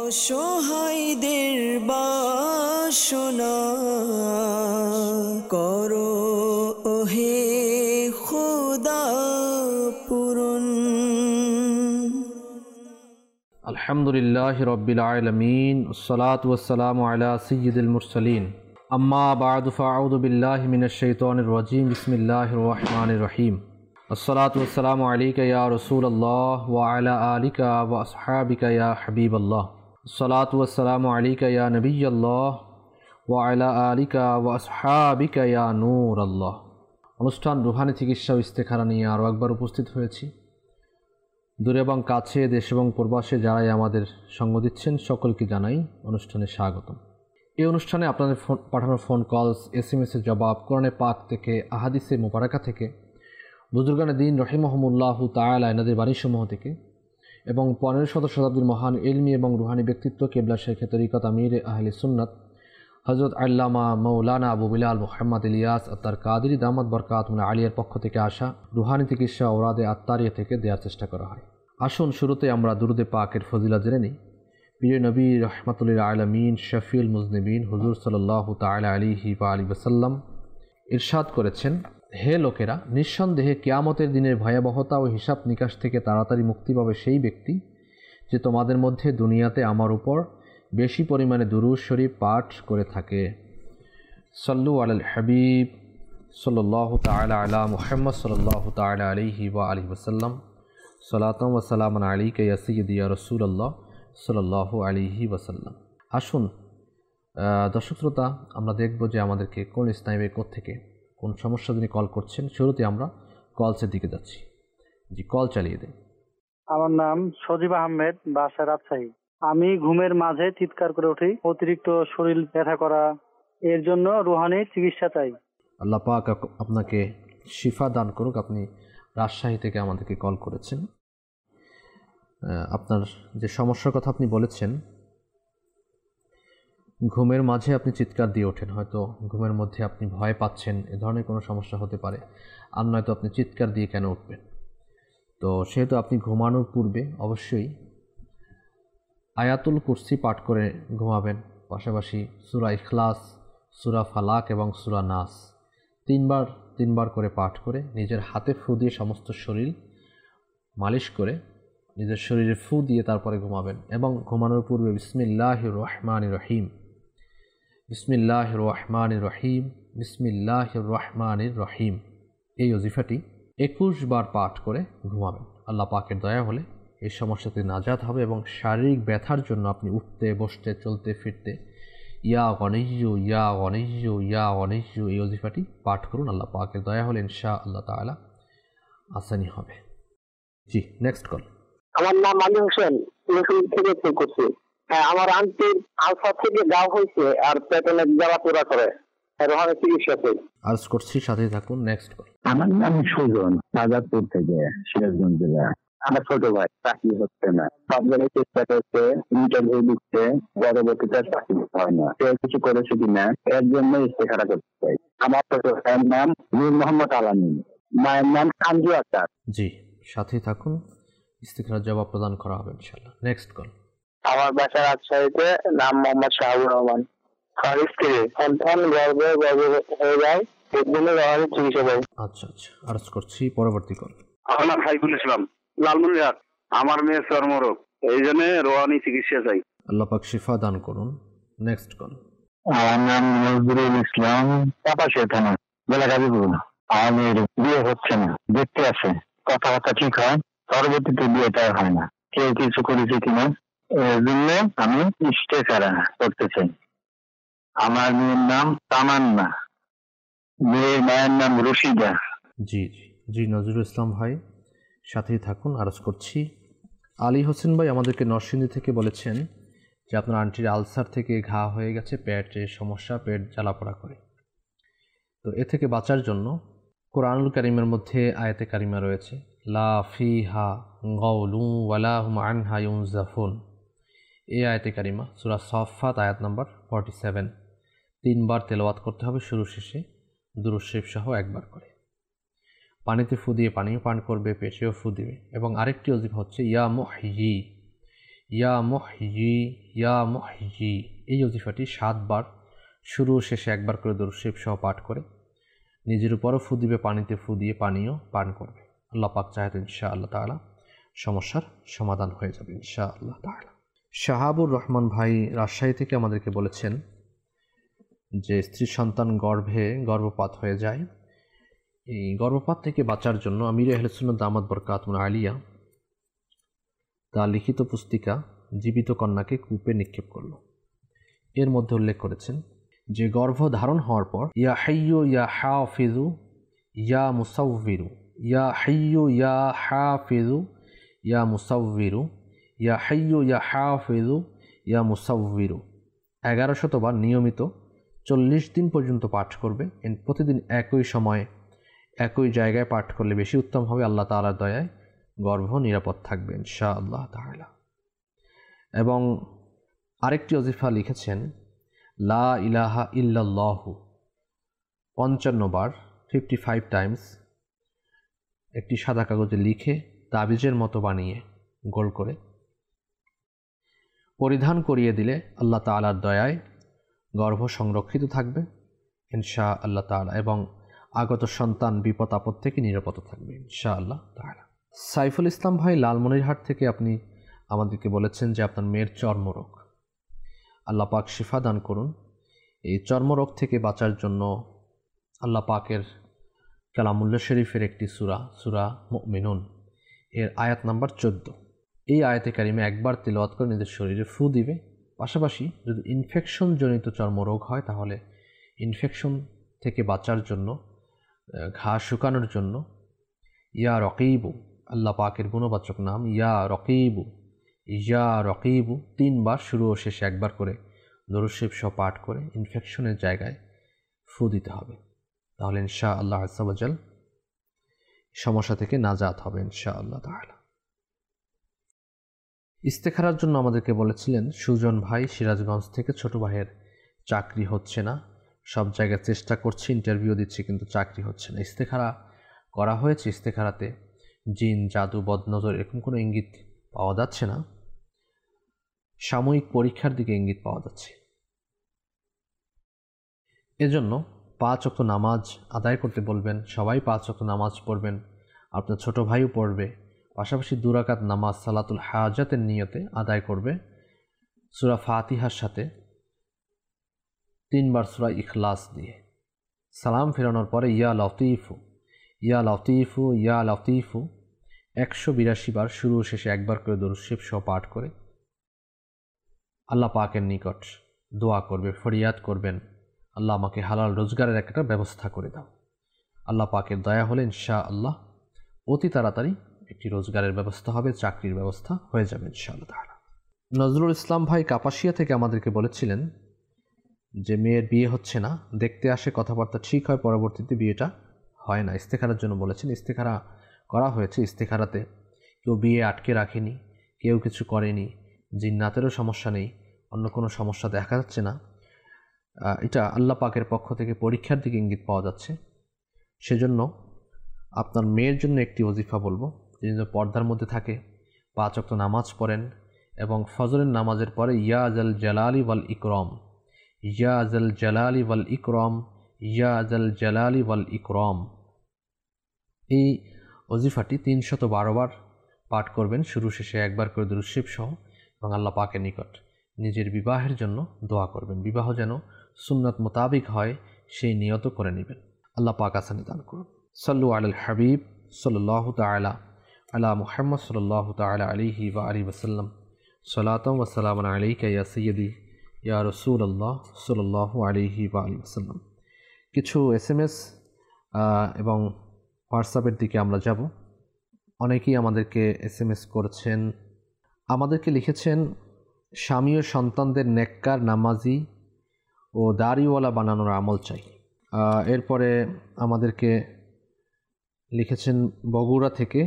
অসহায়দের বাসনা করো ওহে খোদা পূরণ। আলহামদুলিল্লাহি রাব্বিল আলামিন ওয়াসসালাতু ওয়াসসালামু আলা সাইয়্যিদিল মুরসালিন আম্মা বা'দু ফাআউযু বিল্লাহি মিনাশ শাইতানির রাজীম বিসমিল্লাহির রহমানির রহিম আসসালাতু ওয়াসসালামু আলাইকা ইয়া রাসূলুল্লাহ ওয়া আলা আলিকা ওয়া আসহাবিকা ইয়া হাবিবাল্লাহ আসসালাতু ওয়াসসালামু আলাইকা ইয়া নবিয়াল্লাহ ওয়া আলা আলিকা ওয়া আসহাবিকা ইয়া নূরাল্লাহ। অনুষ্ঠান রুহানি চিকিৎসা ও ইস্তেখারা নিয়ে আরও একবার উপস্থিত হয়েছি। দূরে এবং কাছে, দেশ এবং প্রবাসে যারাই আমাদের সঙ্গ দিচ্ছেন সকলকে জানাই অনুষ্ঠানে স্বাগতম। এই অনুষ্ঠানে আপনাদের পাঠানো ফোন কলস, SMS-এর জবাব, কোরআনে পাক থেকে, আহাদিসে মুবারাকা থেকে, বুজুর্গানে দিন রহিমাহুমুল্লাহু তাআলা এনাদের বাণীসমূহ থেকে এবং 15শত শতাব্দীর মহান ইলমি এবং রুহানি ব্যক্তিত্ব কেবলা শেখে তরিকত আমির আহলে সুন্নাত হযরত আল্লামা মাওলানা আবু বিলাল মুহাম্মদ ইলিয়াস আত্তার কাদেরী দামাত বরকাতুহুল আলিয়ার পক্ষ থেকে আসা রুহানি চিকিৎসা ওরাদে আত্তারিয়া থেকে দেওয়ার চেষ্টা করা হয়। আসুন শুরুতে আমরা দুরুদে পাকের ফজিলত জেনে নিই। প্রিয় নবী রাহমাতুল আলামিন শফিউল মুজনিবিন হুজুর সাল্লাল্লাহু তাআলা আলাইহি ওয়া আলিহি ওয়াসাল্লাম ইরশাদ করেছেন, হে লোকেরা, নিঃসন্দেহে কিয়ামতের দিনের ভয়াবহতা ও হিসাব নিকাশ থেকে তাড়াতাড়ি মুক্তি পাবে সেই ব্যক্তি যে তোমাদের মধ্যে দুনিয়াতে আমার উপর বেশি পরিমাণে দুরূদ শরীফ পাঠ করে থাকে। সাল্লু আলাল হাবিব সাল্লাল্লাহু তাআলা আলা মুহাম্মদ সাল্লাল্লাহু তাআলা আলাইহি ওয়া আলিহি ওয়াসাল্লাম সালাতাম ওয়া সালামান আলাইকা ইয়া সাইয়্যিদি ইয়া রাসূলুল্লাহ সাল্লাল্লাহু আলাইহি ওয়াসাল্লাম। আসুন দর্শক শ্রোতা, আমরা দেখব যে আমাদেরকে কোন ইসলামী থেকে কোন সমস্যা যিনি কল করছেন। শুরুতে আমরা কলসের দিকে যাচ্ছি। জি, কল চালিয়ে দেন। আমার নাম সজীব আহমেদ, বাসা রাজশাহী। আমি ঘুমের মাঝে চিৎকার করে উঠি, অতিরিক্ত শরীর ব্যথা করা, এর জন্য রুহানি চিকিৎসা চাই। আল্লাহ পাক আপনাকে শিফা দান করুক। আপনি রাজশাহী থেকে আমাদেরকে কল করেছেন। আপনার যে সমস্যার কথা আপনি বলেছেন, ঘুমের মাঝে আপনি চিৎকার দিয়ে ওঠেন, হয়তো ঘুমের মধ্যে আপনি ভয় পাচ্ছেন, এ ধরনের কোনো সমস্যা হতে পারে। আর নয়তো আপনি চিৎকার দিয়ে কেন উঠবেন? তো সেহেতু আপনি ঘুমানোর পূর্বে অবশ্যই আয়াতুল কুরসি পাঠ করে ঘুমাবেন। পাশাপাশি সূরা ইখলাস, সূরা ফালাক এবং সূরা নাস তিনবার করে পাঠ করে নিজের হাতে ফু দিয়ে সমস্ত শরীর মালিশ করে নিজের শরীরে ফু দিয়ে তারপরে ঘুমাবেন। এবং ঘুমানোর পূর্বে বিসমিল্লাহির রহমানির রহিম, বিসমিল্লাহির রহমানির রহিম, বিসমিল্লাহির রহমানির রহিম এই ওজিফাটি 21 বার পাঠ করে ঘুমাবেন। আল্লাহ পাকের দয়া হলে এই সমস্যাতে নাজাত হবে এবং শারীরিক ব্যথার জন্য আপনি উঠতে বসতে চলতে ফিরতে ইয়া গনিয়্যু ইয়া গনিয়্যু ইয়া গনিয়্যু এই ওজিফাটি পাঠ করুন। আল্লাহ পাকের দয়া হলে ইনশাআল্লাহ তাআলা আসানি হবে। জি, নেক্সট কল। আমার নাম আলী হোসেন, থেকে ফোন করছি। হ্যাঁ, আমার আন্টির আলসার থেকে গাও হয়েছে আর পেটে জ্বালা পোড়া করে, রোহানি চিকিৎসা চাই। আরজ করছি, সাথে থাকুন। Next call. আমার নাম সুজন, সাজাদপুর থেকে, সিরাজগঞ্জ জেলা। আমার ছোট ভাই চাকরি হচ্ছে না, সব জায়গায় চেষ্টা করছে, ইন্টারভিউ দিচ্ছে, পরবর্তীতে চাকরি হয় না। কেউ কিছু করেছে কিনা এর জন্য ইস্তেখারা করতে চাই। আমার ছোট ভাইয়ের নাম নূর মোহাম্মদ আলামিন, মায়ের নাম আঞ্জু আক্তার। জি, সাথে থাকুন, ইস্তেখারার জবাব প্রদান করা হবে ইনশাআল্লাহ। Next call. আমার বাসা রাজশাহীতে, নাম মোহাম্মদ শাহুর রহমান। সন্তান গর্ভে হয়ে যায়, এর জন্য রোহানি চিকিৎসা চাই। আচ্ছা, আরজ করছি, পরবর্তী কল। আমার নাম সাইফুল ইসলাম, লালমনিরহাট। আমার মেয়ে চর্মরোগ, এই জন্য রোহানি চিকিৎসা চাই। আল্লাহ পাক শিফা দান করুন। Next call. আমার নাম নজরুল ইসলাম, কাপাসিয়া থানা, জেলা গাজীপুর। আমার বিয়ে হচ্ছে না, দেখতে আছে, কথাবার্তা ঠিক হয়, পরবর্তীতে বিয়েটা হয় না। কেউ কিছু করেছে কিনা এর জন্য আমি ইস্তেখারা করতে চাই। আমার মেয়ের নাম তামান্না, মেয়ের মায়ের নাম রশিদা। জি, নজরুল ইসলাম ভাই, সাথেই থাকুন, আরজ করছি। আলী হোসেন ভাই আমাদেরকে নরসিংদী থেকে বলেছেন যে আপনার আন্টির আলসার থেকে ঘা হয়ে গেছে, পেটের সমস্যা, পেট জ্বালাপোড়া করে। তো এ থেকে বাঁচার জন্য কোরআনুল কারীমের মধ্যে আয়াতে কারিমা রয়েছে, লা ফিহা গাউলু ওয়ালা হুম আনহা ইউনজাফুন। এই আয়াতে কারিমা সূরা সাফফাত আয়াত নাম্বার 47 3বার তেলাওয়াত করতে হবে, শুরু শেষে দুরূদ শরীফ সহ একবার করে। পানিতে ফু দিয়ে পানিও পান করবে, পেটেও ফু দিবে। এবং আরেকটি ওজিফা হচ্ছে ইয়া মুহয়ি, ইয়া মুহয়ি ইয়া মুহয়ি, এই ওজিফাটি 7 বার শুরু শেষে একবার করে দরুদ শরীফ সহ পাঠ করে নিজের উপরও ফু দিবে, পানিতে ফু দিয়ে পানিও পান করবে। আল্লাহ পাক চাহে তো ইনশাআল্লাহ তাআলা সমস্যার সমাধান হয়ে যাবে ইনশাআল্লাহ তাআলা। শাহাবুর রহমান ভাই রাজশাহী থেকে আমাদেরকে বলেছেন যে স্ত্রী সন্তান গর্ভপাত হয়ে যায়, এই গর্ভপাত থেকে বাঁচার জন্য আমির আহলে সুন্নাত দামাত বরকাতুহু আলিয়া তা লিখিত পুস্তিকা জীবিত কন্যাকে কূপে নিক্ষেপ করল। এর মধ্যে উল্লেখ করেছেন যে গর্ভ ধারণ হওয়ার পর ইয়া হাইয়ু ইয়া হাফিজু ইয়া মুসাউবিরু, ইয়া হাইয়ু ইয়া হাফিজু ইয়া মুসাউবিরু, ইয়া হাইয়ু ইয়া হাফিজু ইয়া মুসাউবিরু 1100 বার নিয়মিত 40 দিন পর্যন্ত পাঠ করবে। প্রতিদিন একই সময়ে একই জায়গায় পাঠ করলে বেশি উত্তম হবে। আল্লাহ তাআলার দয়ায় গর্ভ নিরাপদ থাকবে ইনশাআল্লাহ তাআলা। এবং আরেকটি ওজিফা লিখেছেন লা ইলাহা ইল্লাল্লাহু 55 বার 55 টাইমস একটি সাদা কাগজে লিখে তাবিজের মতো বানিয়ে গোল করে পরিধান করিয়ে দিলে আল্লাহ তাআলার দয়ায় গর্ভ সংরক্ষিত থাকবে ইনশাআল্লাহ তাআলা, এবং আগত সন্তান বিপদ আপদ থেকে নিরাপদ থাকবে ইনশাআল্লাহ তাআলা। সাইফুল ইসলাম ভাই লালমনিরহাট থেকে আপনি আমাদেরকে বলেছেন যে আপনার মেয়ের চর্মরোগ, আল্লাহ পাক শিফা দান করুন। এই চর্মরোগ থেকে বাঁচার জন্য আল্লাহ পাকের কালামুল্লাহ শরীফের একটি সূরা মুমিনুন এর আয়াত নাম্বার 14, এই আয়াতে কারিমে একবার তিলাওয়াত করে নিজের শরীরে ফু দিবে। পাশাপাশি যদি ইনফেকশন জনিত চর্মরোগ হয় তাহলে ইনফেকশন থেকে বাঁচার জন্য, ঘা শুকানোর জন্য ইয়া রকিবু, আল্লাহ পাকের গুণবাচক নাম ইয়া রকিবু 3 বার শুরু ও শেষে একবার করে দরুদ শরীফ সহ পাঠ করে ইনফেকশনের জায়গায় ফু দিতে হবে। তাহলে ইনশাআল্লাহ আযজা ওয়া জাল সমস্যা থেকে নাজাত হবে ইনশাআল্লাহ তাআলা। ইস্তেখারার জন্য আমাদেরকে বলেছিলেন সুজন ভাই সিরাজগঞ্জ থেকে, ছোট ভাইয়ের চাকরি হচ্ছে না, সব জায়গায় চেষ্টা করছি, ইন্টারভিউ দিচ্ছি, কিন্তু চাকরি হচ্ছে না। ইস্তেখারা করা হয়েছে, ইস্তেখারাতে জিন জাদু বদনজর এরকম কোনো ইঙ্গিত পাওয়া যাচ্ছে না, সাময়িক পরীক্ষার দিকে ইঙ্গিত পাওয়া যাচ্ছে। এজন্য 5 ওয়াক্ত নামাজ আদায় করতে বলবেন, সবাই 5 ওয়াক্ত নামাজ পড়বেন, আপনার ছোট ভাইও পড়বে। পাশাপাশি 2 রাকাত নামাজ সালাতুল হাজাতের নিয়তে আদায় করবে সূরা ফাতিহার সাথে 3 বার সূরা ইখলাস দিয়ে। সালাম ফেরানোর পরে ইয়া লতিফু ইয়া লতিফু ইয়া লতিফু 182 বার শুরু শেষে একবার করে দরুদ শরীফ সহ পাঠ করে আল্লাহ পাকের নিকট দোয়া করবে, ফরিয়াদ করবেন, আল্লাহ আমাকে হালাল রোজগারের একটা ব্যবস্থা করে দাও। আল্লাহ পাকের দয়া হলে ইনশাআল্লাহ অতি তাড়াতাড়ি একটি রোজগারের ব্যবস্থা হবে, চাকরির ব্যবস্থা হয়ে যাবে ইনশাআল্লাহ তাআলা। নজরুল ইসলাম ভাই কাপাসিয়া থেকে আমাদেরকে বলেছিলেন যে মেয়ের বিয়ে হচ্ছে না, দেখতে আসে, কথাবার্তা ঠিক হয়, পরবর্তীতে বিয়েটা হয় না। ইস্তেখারার জন্য বলেছেন, ইস্তেখারা করা হয়েছে, ইস্তেখারাতে কেউ বিয়ে আটকে রাখেনি, কেউ কিছু করেনি, জিন্নাতেরও সমস্যা নেই, অন্য কোনো সমস্যা দেখা যাচ্ছে না। এটা আল্লাহ পাকের পক্ষ থেকে পরীক্ষার দিকে ইঙ্গিত পাওয়া যাচ্ছে। সেজন্য আপনার মেয়ের জন্য একটি ওজিফা বলবো, যিনি পর্দার মধ্যে থাকে, 5 ওয়াক্ত নামাজ পড়েন এবং ফজরের নামাজের পরে ইয়া জাল জালালি ওয়াল ইকরাম, ইয়া জাল জালালি ওয়াল ইকরাম, ইয়া জাল জালালি ওয়াল ইকরাম, এই ওজিফাটি 312 বার পাঠ করবেন, শুরু শেষে একবার করে দরুদ শরীফ সহ, এবং আল্লাহ পাকের নিকট নিজের বিবাহের জন্য দোয়া করবেন। বিবাহ যেন সুন্নাত মোতাবিক হয় সেই নিয়ত করে নেবেন। আল্লাহ পাক আসানি দান করুন। সাল্লু আলাল হাবিব সাল্লাল্লাহু তাআলা আলা মুহাম্মদ সাল্লাল্লাহু তাআলা আলাইহি ওয়া আলিহি ওয়াসাল্লাম। সালাতাম ওয়া সালামান আলাইকা ইয়া সাইয়্যিদি ইয়া রাসূলুল্লাহ সাল্লাল্লাহু আলাইহি ওয়া আলিহি ওয়াসাল্লাম। কিছু SMS এবং হোয়াটসঅ্যাপের দিকে আমরা যাব। অনেকেই আমাদেরকে SMS করেছেন, আমাদেরকে লিখেছেন স্বামী ও সন্তানদের নেককার, নামাজি ও দাড়িওয়ালা বানানোর আমল চাই। এরপরে আমাদেরকে লিখেছেন বগুড়া থেকে,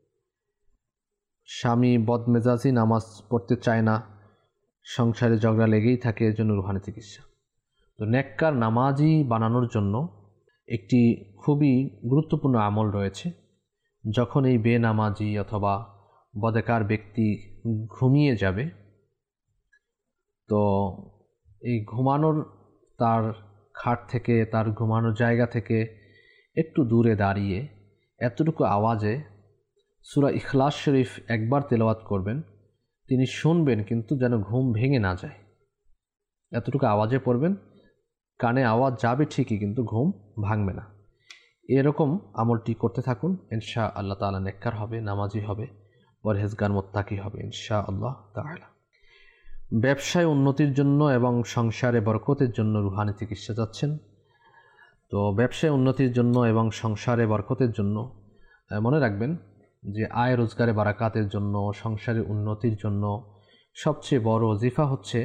স্বামী বদমেজাজি, নামাজ পড়তে চায় না, সংসারে ঝগড়া লেগেই থাকে, এর জন্য রুহানি চিকিৎসা। তো নেককার নামাজি বানানোর জন্য একটি খুবই গুরুত্বপূর্ণ আমল রয়েছে। যখন এই বেনামাজি অথবা বদেকার ব্যক্তি ঘুমিয়ে যাবে, তো এই ঘুমানোর তার খাট থেকে, তার ঘুমানোর জায়গা থেকে একটু দূরে দাঁড়িয়ে এতটুকু আওয়াজে সূরা ইখলাস শরীফ একবার তেলাওয়াত করবেন। তিনি শুনবেন কিন্তু যেন ঘুম ভেঙে না যায়, এতটুকু আওয়াজে পড়বেন, কানে আওয়াজ যাবে ঠিকই কিন্তু ঘুম ভাঙবে না। এরকম আমলটি করতে থাকুন, ইনশা আল্লাহ তাআলা নেককার হবে, নামাজি হবে, পরহেজগার মুত্তাকি হবে ইনশা আল্লাহ তাআলা। ব্যবসায় উন্নতির জন্য এবং সংসারে বরকতের জন্য রুহানি চিকিৎসা যাচ্ছেন। তো ব্যবসায় উন্নতির জন্য এবং সংসারে বরকতের জন্য মনে রাখবেন যে আয় রোজগারে বারাকাতের জন্য, সংসারে উন্নতির জন্য সবচেয়ে বড় ওজিফা হচ্ছে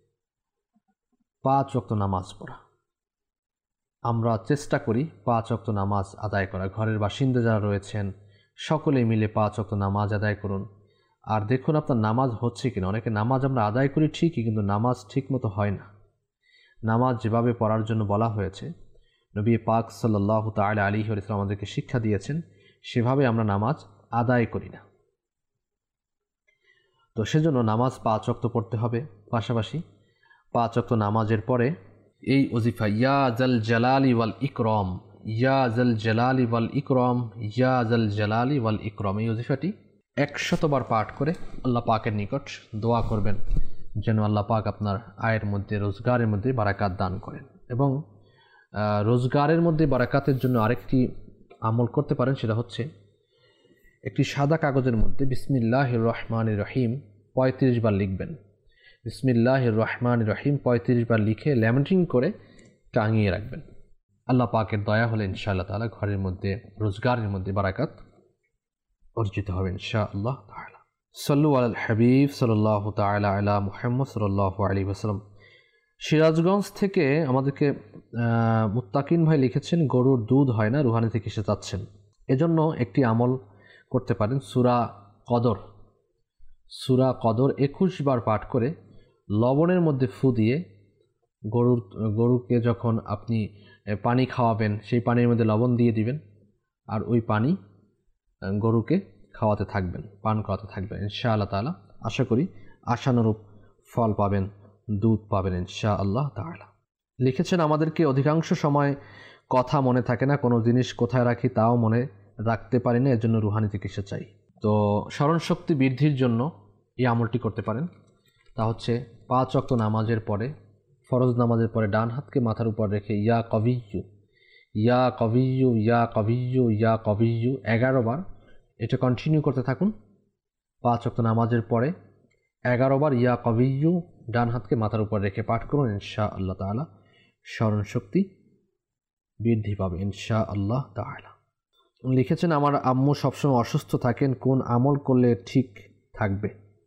5 ওয়াক্ত নামাজ পড়া। আমরা চেষ্টা করি 5 ওয়াক্ত নামাজ আদায় করা। ঘরের বাসিন্দা যারা রয়েছেন সকলে মিলে 5 ওয়াক্ত নামাজ আদায় করুন। আর দেখুন আপনার নামাজ হচ্ছে কিনা। অনেকে নামাজ আমরা আদায় করি ঠিকই, কিন্তু নামাজ ঠিকমতো হয় না। নামাজ যেভাবে পড়ার জন্য বলা হয়েছে, নবী পাক সাল্লাল্লাহু তাআলা আলাইহি ওয়াসাল্লাম আমাদেরকে শিক্ষা দিয়েছেন, সেভাবে আমরা নামাজ আদায় করি না। তো সেজন্য নামাজ 5 ওয়াক্ত পড়তে হবে। পাশাপাশি 5 ওয়াক্ত নামাজের পরে এই ওজিফা ইয়া জাল জালালি ওয়াল ইকরাম, ইয়া জাল জালালি ওয়াল ইকরাম, ইয়া জাল জালালি ওয়াল ইকরাম, এই ওজিফাটি 100 বার পাঠ করে আল্লাহ পাকের নিকট দোয়া করবেন যেন আল্লাহ পাক আপনার আয়ের মধ্যে, রোজগারের মধ্যে বারাকাত দান করেন। এবং রোজগারের মধ্যে বারাকাতের জন্য আরেকটি আমল করতে পারেন, সেটা হচ্ছে একটি সাদা কাগজের মধ্যে বিসমিল্লাহির রহমানির রহিম 35 বার লিখবেন। বিসমিল্লাহির রহমানির রহিম 35 বার লিখে ল্যামিনেটিং করে টাঙিয়ে রাখবেন। আল্লাহ পাকের দয়া হলে ইনশাআল্লাহ তাআলা ঘরের মধ্যে, রোজগারের মধ্যে বারাকাত অর্জিত হবে ইনশাআল্লাহ তাআলা। সাল্লু আলাল হাবিব সাল্লাল্লাহু তাআলা আলা মুহাম্মদ সাল্লাল্লাহু আলাইহি ওয়াসাল্লাম। সিরাজগঞ্জ থেকে আমাদেরকে মুত্তাকিন ভাই লিখেছেন, গরুর দুধ হয় না, রুহানি চিকিৎসা চাচ্ছেন। এজন্য একটি আমল করতে পারেন, সূরা কদর 21 বার পাঠ করে লবণের মধ্যে ফু দিয়ে গরুকে যখন আপনি পানি খাওয়াবেন, সেই পানির মধ্যে লবণ দিয়ে দিবেন, আর ওই পানি গরুকে খাওয়াতে থাকবেন, পান করাতে থাকবেন ইনশাআল্লাহ তাআলা। আশা করি আশানুরূপ ফল পাবেন, দুধ পাবেন ইনশাআল্লাহ তাআলা। লিখেছেন, আমাদেরকে অধিকাংশ সময় কথা মনে থাকে না, কোনো জিনিস কোথায় রাখি তাও মনে রাখতে পারি না, এর জন্য রুহানি চিকিৎসা চাই। তো স্মরণশক্তি বৃদ্ধির জন্য এই আমলটি করতে পারেন। তা হচ্ছে 5 ওয়াক্ত নামাজের পরে, ফরজ নামাজের পরে ডান হাতকে মাথার উপর রেখে ইয়া কবিয়্যু, ইয়া কবিয়্যু, ইয়া কবিয়্যু, ইয়া কবিয়্যু 11 বার এটা কন্টিনিউ করতে থাকুন। 5 ওয়াক্ত নামাজের পরে 11 বার ইয়া কবিয়্যু ডান হাতকে মাথার উপর রেখে পাঠ করুন ইনশাআল্লাহ তাআলা। স্মরণশক্তি বৃদ্ধি পাবে ইনশাআল্লাহ তাআলা। লিখেছেন, আমার আম্মু সবসময় অসুস্থ থাকেন, কোন আমল করলে ঠিক থাকবে?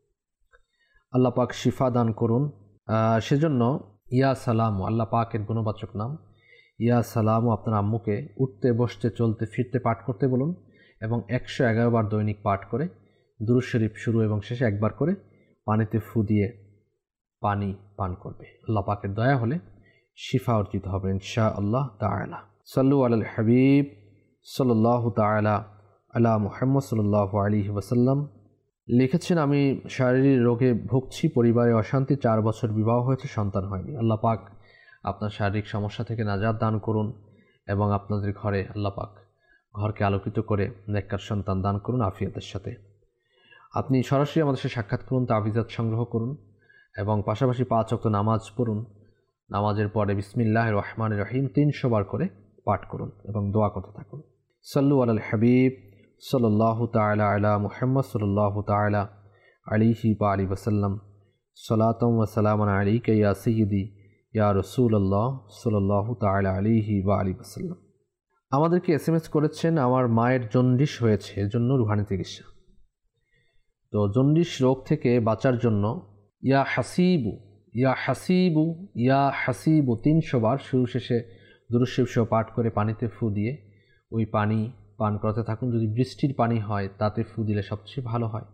আল্লাহ পাক শিফা দান করুন। সেজন্য ইয়া সালামু, আল্লাহ পাকের গুণবাচক নাম ইয়া সালামু আপনার আম্মুকে উঠতে, বসতে, চলতে, ফিরতে পাঠ করতে বলুন এবং 111 বার দৈনিক পাঠ করে দুরূদ শরীফ শুরু এবং শেষে একবার করে পানিতে ফু দিয়ে পানি পান করবে। আল্লাহ পাকের দয়া হলে শিফা অর্জিত হবে ইনশাআল্লাহ তাআলা। সাল্লু আলাল হাবিব সাল্লাল্লাহু তাআলা আলা মুহাম্মদ সাল্লাল্লাহু আলাইহি ওয়াসাল্লাম। লিখেছেন, আমি শারীরিক রোগে ভুগছি, পরিবারে অশান্তি, 4 বছর বিবাহ হয়েছে, সন্তান হয়নি। আল্লাহ পাক আপনার শারীরিক সমস্যা থেকে নাজাত দান করুন এবং আপনাদের ঘরে আল্লাহ পাক ঘরকে আলোকিত করে নেককার সন্তান দান করুন আফিয়াতের সাথে। আপনি সরাসরি আমাদের সাথে সাক্ষাৎ করুন, তাবিজাত সংগ্রহ করুন এবং পাশাপাশি 5 ওয়াক্ত নামাজ পড়ুন। নামাজের পরে বিসমিল্লাহির রহমানির রহিম 300 বার করে পাঠ করুন এবং দোয়া করতে থাকুন। সাল্লু আলাল হাবিব সাল্লাল্লাহু তাআলা আলা মুহাম্মদ সাল্লাল্লাহু তাআলা আলাইহি ওয়া আলিহি ওয়াসাল্লাম। সালাতাম ওয়া সালামান আলাইকা ইয়া সাইয়্যিদি ইয়া রাসূলুল্লাহ সাল্লাল্লাহু তাআলা আলাইহি ওয়া আলিহি ওয়াসাল্লাম। আমাদেরকে SMS করেছেন, আমার মায়ের জন্ডিস হয়েছে, এর জন্য রুহানি চিকিৎসা। তো জন্ডিস রোগ থেকে বাঁচার জন্য ইয়া হাসিবু, ইয়া হাসিবু, ইয়া হাসিবু 300 বার শুরু শেষে দুরূদ শরীফ সহ পাঠ করে পানিতে ফু দিয়ে ওই পানি পান করাতে থাকুন। যদি বৃষ্টির পানি হয় তাতে ফু দিলে সবচেয়ে ভালো হয়।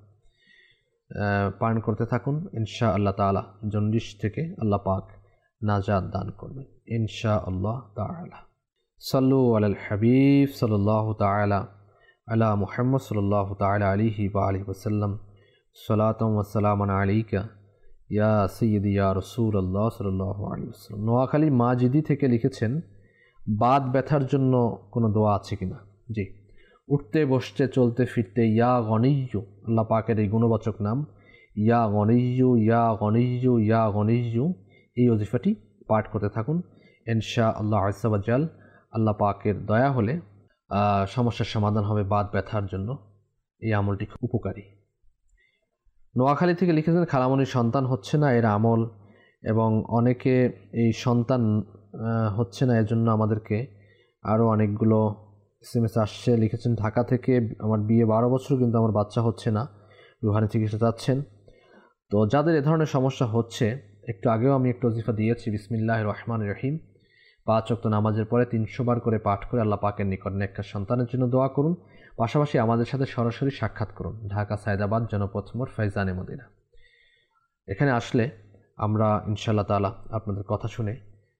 পান করতে থাকুন ইনশাআল্লাহ তাআলা। জন্ডিস থেকে আল্লাহ পাক নাজাত দান করবেন ইনশাআল্লাহ তাআলা। সাল্লু আলাল হাবিব সাল্লাল্লাহু তাআলা আলা মুহাম্মদ সাল্লাল্লাহু তাআলা আলাইহি ওয়া আলিহি ওয়াসাল্লাম সালাতাম ওয়া সালামান আলাইকা ইয়া সাইয়্যিদি ইয়া রাসূলুল্লাহ সাল্লাল্লাহু আলাইহি ওয়াসাল্লাম। নোয়াখালী মাজিদি থেকে লিখেছেন, বাত ব্যথার জন্য কোনো দোয়া আছে কিনা? জি, উঠতে বসতে চলতে ফিরতে ইয়া গনিয়্যু, আল্লাহ পাকের এই গুণবাচক নাম ইয়া গনিয়্যু ইয়া গনিয়্যু ইয়া গনিয়্যু, এই ওজিফাটি পাঠ করতে থাকুন। ইনশাআল্লাহ আযজা ওয়া জাল আল্লাহ পাকের দয়া হলে সমস্যার সমাধান হবে বাত ব্যথার জন্য। এই আমলটি খুব উপকারী। নোয়াখালী থেকে লিখেছেন, খালামণির সন্তান হচ্ছে না, এর আমল, এবং অনেকে এই সন্তান হচ্ছে না, এর জন্য আমাদেরকে আরও অনেকগুলো SMS আসছে। লিখেছেন, ঢাকা থেকে আমার বিয়ে 12 বছর কিন্তু আমার বাচ্চা হচ্ছে না, রুহানি চিকিৎসা চাচ্ছেন। তো যাদের এ ধরনের সমস্যা হচ্ছে, একটু আগেও আমি একটা ওজিফা দিয়েছি, বিসমিল্লাহির রহমানির রহিম, 5 ওয়াক্ত নামাজের পরে 300 বার করে পাঠ করে আল্লাহ পাকের নিকট নেককার সন্তানের জন্য দোয়া করুন। পাশাপাশি আমাদের সাথে সরাসরি সাক্ষাৎ করুন, ঢাকা সায়দাবাদ জনপথ মোড় ফাইজানে মদিনা। এখানে আসলে আমরা ইনশাআল্লাহ তাআলা আপনাদের কথা শুনে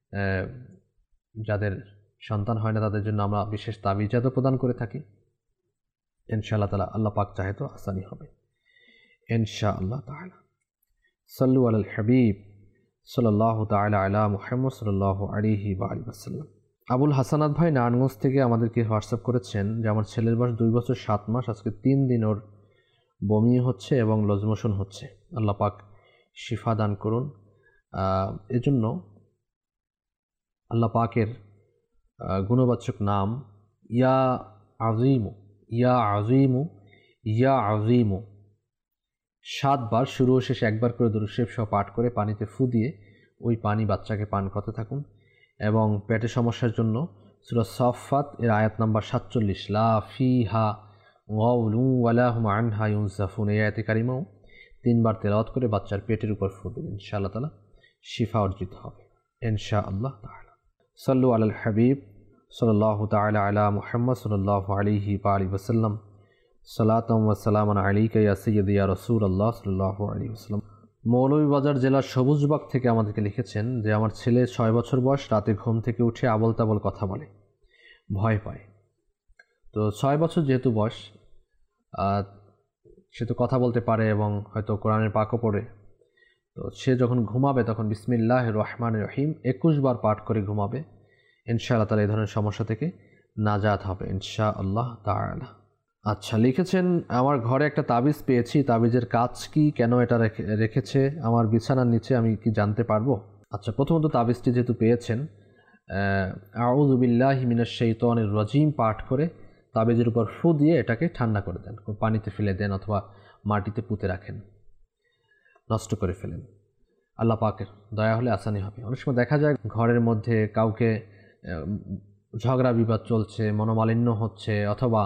যাদের সন্তান হয় না তাদের জন্য আমরা বিশেষ তাবিজাতও প্রদান করে থাকি। ইনশাআল্লাহ তাআলা আল্লাহ পাক চাহে তো আসানি হবে ইনশাআল্লাহ তাআলা। সাল্লু আলাল হাবিব সাল্লাল্লাহু তাআলা আলা মুহাম্মদ সাল্লাল্লাহু আলাইহি ওয়া আলিহি ওয়াসাল্লাম। আবুল হাসানাত ভাই নারায়ণগঞ্জ থেকে আমাদেরকে হোয়াটসঅ্যাপ করেছেন যে আমার ছেলের বয়স 2 বছর 7 মাস, আজকে 3 দিন ওর বমি হচ্ছে এবং লুজ মোশন হচ্ছে, আল্লাহ পাক শিফা দান করুন। এজন্য আল্লাহ পাকের গুণবাচক নাম ইয়া আজিমু ইয়া আজিমু ইয়া আজিমু 7 বার শুরু ও শেষে একবার করে দুরূদ শরীফ সহ পাঠ করে পানিতে ফু দিয়ে ওই পানি বাচ্চাকে পান করতে থাকুন। এবং পেটের সমস্যার জন্য সূরা সাফফাত এর আয়াত নাম্বার 47 লা ফিহা গাউলু ওয়ালা হুম আনহা ইউনজাফুন, এই আয়াতে কারিমাও 3 বার তেলাওয়াত করে বাচ্চার পেটের উপর ফু দিন, ইনশাআল্লাহ তাআলা শিফা অর্জিত হবে ইনশাআল্লাহ তাআলা। সাল্লু আলাল হাবিব সাল্লাল্লাহু তাআলা আলা মুহাম্মদ সাল্লাল্লাহু আলাইহি ওয়া আলিহি ওয়াসাল্লাম সালাতাম ওয়া সালামান আলাইকা ইয়া সাইয়্যিদি ইয়া রাসূলুল্লাহ সাল্লাল্লাহু আলাইহি ওয়াসাল্লাম। মৌলভীবাজার জেলার সবুজবাগ থেকে আমাদেরকে লিখেছেন যে আমার ছেলে 6 বছর বয়স, রাতে ঘুম থেকে উঠে আবল তাবল কথা বলে, ভয় পায়। তো 6 বছর যেহেতু বয়স, সে তো কথা বলতে পারে এবং হয়তো কোরআনের পাকও পড়ে। তো সে যখন ঘুমাবে তখন বিসমিল্লাহির রহমানির রহিম 21 বার পাঠ করে ঘুমাবে, ইনশাআল্লাহ তাআলা এই ধরনের সমস্যা থেকে নাজাত হবে ইনশাআল্লাহ তাআলা। আচ্ছা, লিখেছেন আমার ঘরে একটা তাবিজ পেয়েছি, তাবিজের কাজ কি, কেন এটা রেখেছে আমার বিছানার নিচে, আমি কি জানতে পারবো? আচ্ছা, প্রথমত তাবিজটি যেহেতু পেয়েছেন, আউযু বিল্লাহি মিনাশ শাইতানির রাজিম পাঠ করে তাবিজের উপর ফু দিয়ে এটাকে ঠান্ডা করে দেন, পানিতে ফেলে দেন অথবা মাটিতে পুঁতে রাখেন, নষ্ট করে ফেলেন। আল্লাহ পাকের দয়া হলে আসানি হবে। অনেক সময় দেখা যায় ঘরের মধ্যে কাউকে ঝগড়া বিবাদ চলছে, মনোমালিন্য হচ্ছে, অথবা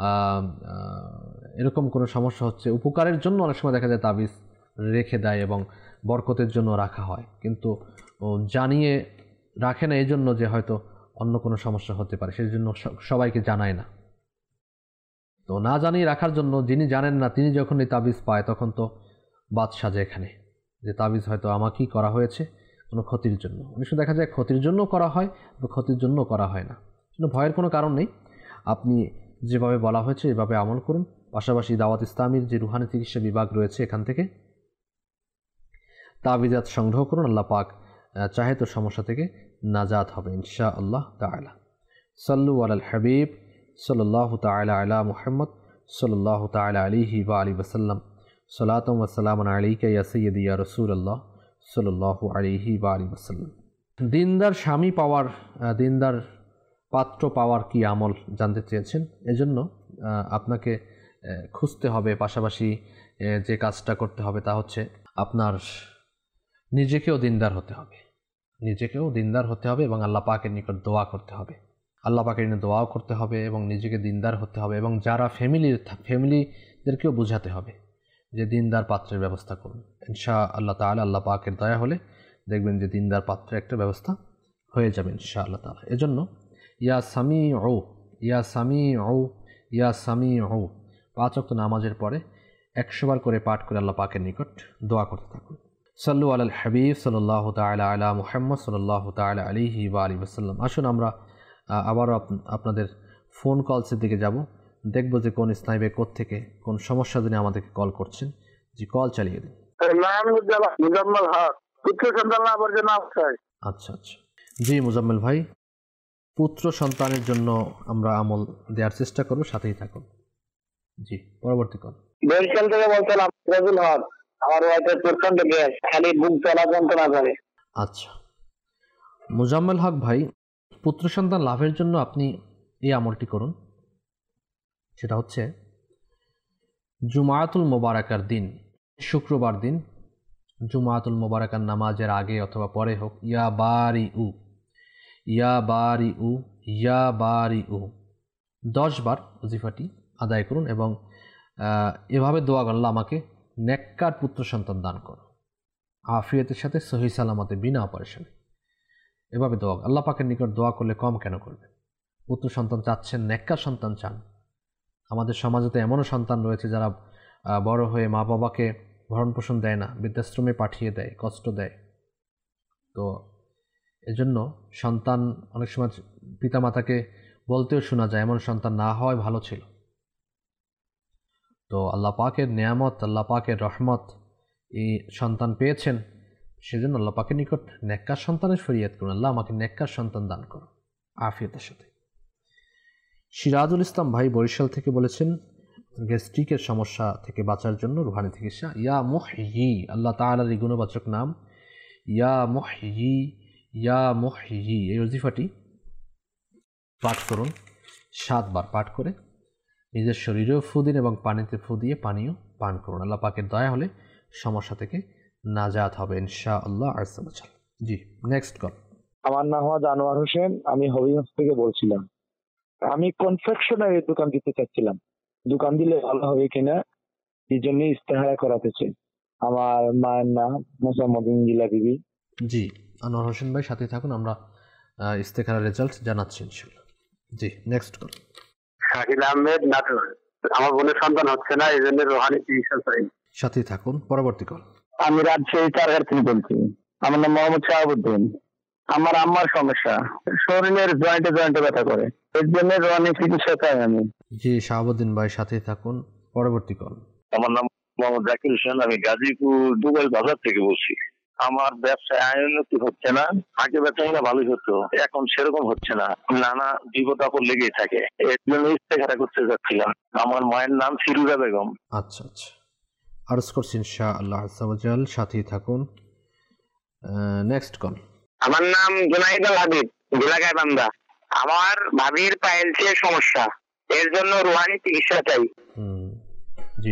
এরকম কোনো সমস্যা হচ্ছে, উপকারের জন্য অনেক সময় দেখা যায় তাবিজ রেখে দেয় এবং বরকতের জন্য রাখা হয়, কিন্তু জানিয়ে রাখে না এই জন্য যে হয়তো অন্য কোনো সমস্যা হতে পারে, সেই জন্য সবাইকে জানায় না। তো না জানিয়ে রাখার জন্য যিনি জানেন না তিনি যখন এই তাবিজ পায় তখন তো বাদ সাজে এখানে যে তাবিজ হয়তো আমাকেই করা হয়েছে কোনো ক্ষতির জন্য। অনেক সময় দেখা যায় ক্ষতির জন্য করা হয় বা ক্ষতির জন্য করা হয় না, কিন্তু ভয়ের কোনো কারণ নেই। আপনি যেভাবে বলা হয়েছে এভাবে আমল করুন। পাশাপাশি দাওয়াত ইসলামীর যে রুহানি চিকিৎসা বিভাগ রয়েছে এখান থেকে তাবিজাত সংগ্রহ করুন, আল্লাহ পাক চাহে তো সমস্যা থেকে নাজাত হবে ইনশাআল্লাহ তাআলা। সাল্লু আলাল হাবিব সাল্লাল্লাহু তাআলা আলা মুহাম্মদ সাল্লাল্লাহু তাআলা আলাইহি ওয়া আলিহি ওয়াসাল্লাম সালাতাম ওয়া সালামান আলাইকা ইয়া সাইয়্যিদি ইয়া রাসূলুল্লাহ সাল্লাল্লাহু আলাইহি ওয়া আলিহি ওয়াসাল্লাম। দিনদার স্বামী পাওয়ার, দিনদার পাত্র পাওয়ার কি আমল জানতে চেয়েছেন, এজন্য আপনাকে খুঁজতে হবে। পাশাপাশি যে কাজটা করতে হবে তা হচ্ছে আপনার নিজেকেও দিনদার হতে হবে, নিজেকেও দিনদার হতে হবে এবং আল্লাহ পাকের নিকট দোয়া করতে হবে, আল্লাহ পাকের নিকট দোয়াও করতে হবে এবং নিজেকে দিনদার হতে হবে। এবং যারা ফ্যামিলিদেরকেও বোঝাতে হবে যে দিনদার পাত্রের ব্যবস্থা করুন। ইনশাআল্লাহ তাআলা আল্লাহ পাকের দয়া হলে দেখবেন যে দিনদার পাত্রের একটা ব্যবস্থা হয়ে যাবে ইনশাআল্লাহ তাআলা। এজন্য ইয়া সামিউ ইয়া সামিউ ইয়া সামিউ 5 ওয়াক্ত নামাজের পরে 100 বার করে পাঠ করে আল্লাহ পাকের নিকট দোয়া করতে থাকুন। সাল্লু আলাল হাবিব সাল্লাল্লাহু তাআলা আলা মুহাম্মদ সাল্লাল্লাহু তাআলা আলাইহি ওয়া আলিহি ওয়াসাল্লাম। আসুন আমরা আবারও আপনাদের ফোন কলসের দিকে যাব। দেখব যে কোন স্নাইবে থেকে কোন সমস্যা জন্য আমাদেরকে কল করছেন। জি, কল চালিয়ে দিন। মুজাম্মেল হক, পুত্র সন্তান লাভের জন্য আশ্রয়। আচ্ছা আচ্ছা, জি মুজাম্মেল ভাই, পুত্র সন্তানের জন্য আমরা আমল দেওয়ার চেষ্টা করব, সাথেই থাকুন। জি, পরবর্তী কল। বরিশাল থেকে বলছিলাম রাজুল হক। আমার ওয়াইফের প্রচন্ড গ্যাস, খালি বুক জ্বালা যন্ত্রণা করে। আচ্ছা মুজাম্মেল হক ভাই, পুত্র সন্তান লাভের জন্য আপনি এই আমলটি করুন। সেটা হচ্ছে জুমাতুল মোবারকার দিন, শুক্রবার দিন, জুমাতুল মোবারকার নামাজের আগে অথবা পরে হোক, ইয়া বারি উ, ইয়া বারি উ, ইয়া বারি উ 10 বার ওজিফাটি আদায় করুন এবং এভাবে দোয়া করুন, আল্লাহ আমাকে নেককার পুত্র সন্তান দান করো, আফিয়তের সাথে সহি সালামতে, বিনা অপারেশনে। এভাবে দোয়া, আল্লাহ পাকের নিকট দোয়া করলে কম কেন করবে? পুত্র সন্তান চাচ্ছেন, নেককার সন্তান চান। আমাদের সমাজে তো এমনও সন্তান রয়েছে যারা বড় হয়ে মা বাবাকে ভরণ পোষণ দেয় না, বৃদ্ধাশ্রমে পাঠিয়ে দেয়, কষ্ট দেয়। তো এজন্য সন্তান অনেক সময় পিতামাতাকে বলতেও শোনা যায় এমন সন্তান না হওয়াই ভালো ছিল। তো আল্লাহ পাকের নেয়ামত, আল্লাহ পাকের রহমত, এই সন্তান পেয়েছেন, সেজন্য আল্লাহ পাকের নিকট নেককার সন্তানের ফরিয়াদ করুন, আল্লাহ আমাকে নেককার সন্তান দান করো আফিয়তের সাথে। সিরাজুল ইসলাম ভাই বরিশাল থেকে বলেছেন গ্যাস্ট্রিকের সমস্যা থেকে বাঁচার জন্য রুহানি চিকিৎসা। ইয়া মুহয়ি, আল্লাহ তাআলার এই গুণবাচক নাম ইয়া মুহয়ি, ইয়া মুহয়ি, এই ওজিফাটি পাঠ করুন 7 বার। পাঠ করে নিজের শরীরেও ফু দিন এবং পানিতে ফু দিয়ে পানীয় পান করুন। আল্লাহ পাকের দয়া হলে সমস্যা থেকে নাজাত হবে ইনশাআল্লাহ আযজা ওয়া জাল। জি, নেক্সট কল। আমার নাম হওয়া আনোয়ার হোসেন, আমি হবিগঞ্জ থেকে বলছিলাম। আমি কনফেকশনারি দোকান দিতে চাচ্ছিলাম, দোকান দিলে ভালো হবে কিনা এই জন্য ইস্তেহারা করাতে চাই। আমার মায়ের নাম মোসাম্মদ ইঞ্জিলা বিবি। জি, আনোয়ার হোসেন ভাই সাথে থাকুন, আমরা ইস্তেখারার রেজাল্ট জানাচ্ছি ইনশাআল্লাহ। জি, নেক্সট কল। শাকিল আহমেদ, নাটোর। আমার বোনের সন্তান হচ্ছে না, এই জন্য রোহানি চিকিৎসা চাই। সাথে থাকুন, পরবর্তী কল। আমি রাজশাহী চারঘাট থেকে বলছি। আমার নাম মোহাম্মদ শাহাবুদ্দিন। আমার আম্মার সমস্যা, শরীরের জয়েন্টে জয়েন্টে ব্যথা করে, এর জন্য রোহানি চিকিৎসা চাই আমি। জি, শাহাবুদ্দিন ভাই সাথে থাকুন, পরবর্তী কল। আমার নাম মোহাম্মদ জাকির হোসেন, আমি গাজীপুর দুবাই বাজার থেকে বলছি। আমার ব্যবসায় আয় উন্নতি হচ্ছে না, আগে ব্যবসায়ীরা ভালোই হতো, এখন সেরকম হচ্ছে না, নানা বিপদ আপদ লেগেই থাকে, এর জন্য ইস্তেখারা করতে যাচ্ছিলাম। আমার মায়ের নাম ফিরুজা বেগম। আচ্ছা আচ্ছা, আরজ করছি ইনশাআল্লাহ আযজা ওয়া জাল, সাথেই থাকুন। Next call. আমার নাম জুনাইদ আল হাবিব, গোলাগায় বান্দা। আমার ভাবির পাইলসের সমস্যা, এর জন্য রুহানি চিকিৎসা চাই। জি,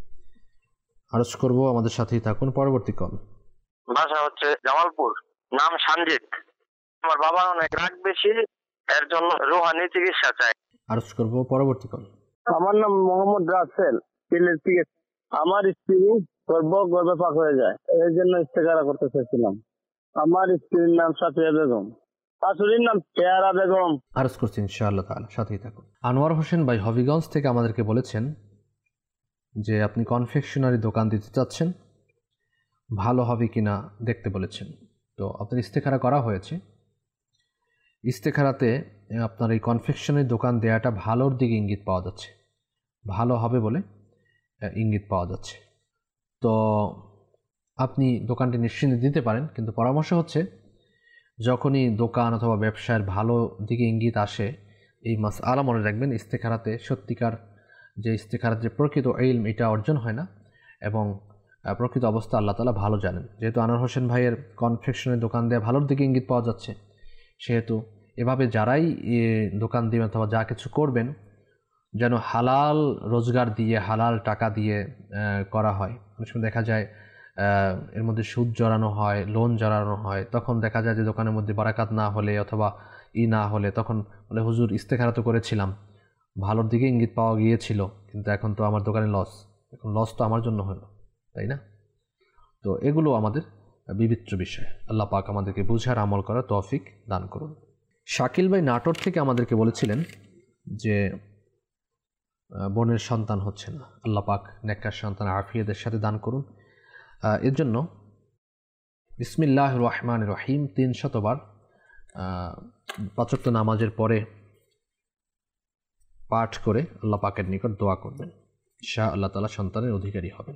আরজ করব, আমাদের সাথেই থাকুন, পরবর্তী কল। ভাষা হচ্ছে জামালপুর, নাম সঞ্জিত। আমার বাবার অনেক রাগ বেশি, এর জন্য রুহানি চিকিৎসা চাই। আরজ করব, পরবর্তী কল। আমার নাম মোহাম্মদ রাসেল, সিলেট থেকে। আমার স্ত্রী গর্ভে পাক হয়ে যায়, এর জন্য ইস্তেহারা করতে চাইছিলাম। আমার স্ত্রীর নাম সাফিয়া বেগম, শাশুড়ির নাম পেয়ারা বেগম। আরজ করছি ইনশাআল্লাহ তাআলা, সাথেই থাকুন। আনোয়ার হোসেন ভাই হবিগঞ্জ থেকে আমাদেরকে বলেছেন যে আপনি কনফেকশনারি দোকান দিতে চাচ্ছেন, ভালো হবে কিনা দেখতে বলেছেন। তো আপনার ইস্তেখারা করা হয়েছে, ইস্তেখারাতে আপনার এই কনফেকশনারি দোকান দেওয়াটা ভালোর দিকে ইঙ্গিত পাওয়া যাচ্ছে, ভালো হবে বলে ইঙ্গিত পাওয়া যাচ্ছে। তো আপনি দোকানটি নিশ্চিন্তে দিতে পারেন, কিন্তু পরামর্শ হচ্ছে যখনই দোকান অথবা ব্যবসার ভালো দিকে ইঙ্গিত আসে, এই মাসআলা মনে রাখবেন, ইস্তেখারাতে সত্যিকার যে ইস্তেখারার যে প্রকৃত ইলম, এটা অর্জন হয় না এবং প্রকৃত অবস্থা আল্লাহ তাআলা ভালো জানেন। যেহেতু আনোয়ার হোসেন ভাইয়ের কনফেকশনের দোকান দেওয়া ভালোর দিকে ইঙ্গিত পাওয়া যাচ্ছে, সেহেতু এভাবে যারাই দোকান দিবেন অথবা যা কিছু করবেন যেন হালাল রোজগার দিয়ে, হালাল টাকা দিয়ে করা হয়। অনেক সময় দেখা যায় এর মধ্যে সুদ জড়ানো হয়, লোন জড়ানো হয়, তখন দেখা যায় যে দোকানের মধ্যে বারাকাত না হলে অথবা না হলে তখন বলে হুজুর ইস্তেখারা তো করেছিলাম, ভালোর দিকে ইঙ্গিত পাওয়া গিয়েছিল, কিন্তু এখন তো আমার দোকানে লস, এখন লস তো আমার জন্য হলো, তাই না? তো এগুলো আমাদের বিবিচ্য বিষয়। আল্লাহ পাক আমাদেরকে বুঝার আমল করার তৌফিক দান করুন। শাকিল ভাই নাটোর থেকে আমাদেরকে বলেছিলেন যে বোনের সন্তান হচ্ছে না, আল্লাহ পাক নেককার সন্তান আফিয়তের সাথে দান করুন। এর জন্য বিসমিল্লাহির রহমানির রহিম 300 বার 5 ওয়াক্ত নামাজের পরে পাঠ করে আল্লাহ পাকের নিকট দোয়া করবেন, ইনশাআল্লাহ তাআলা সন্তানের অধিকারী হবেন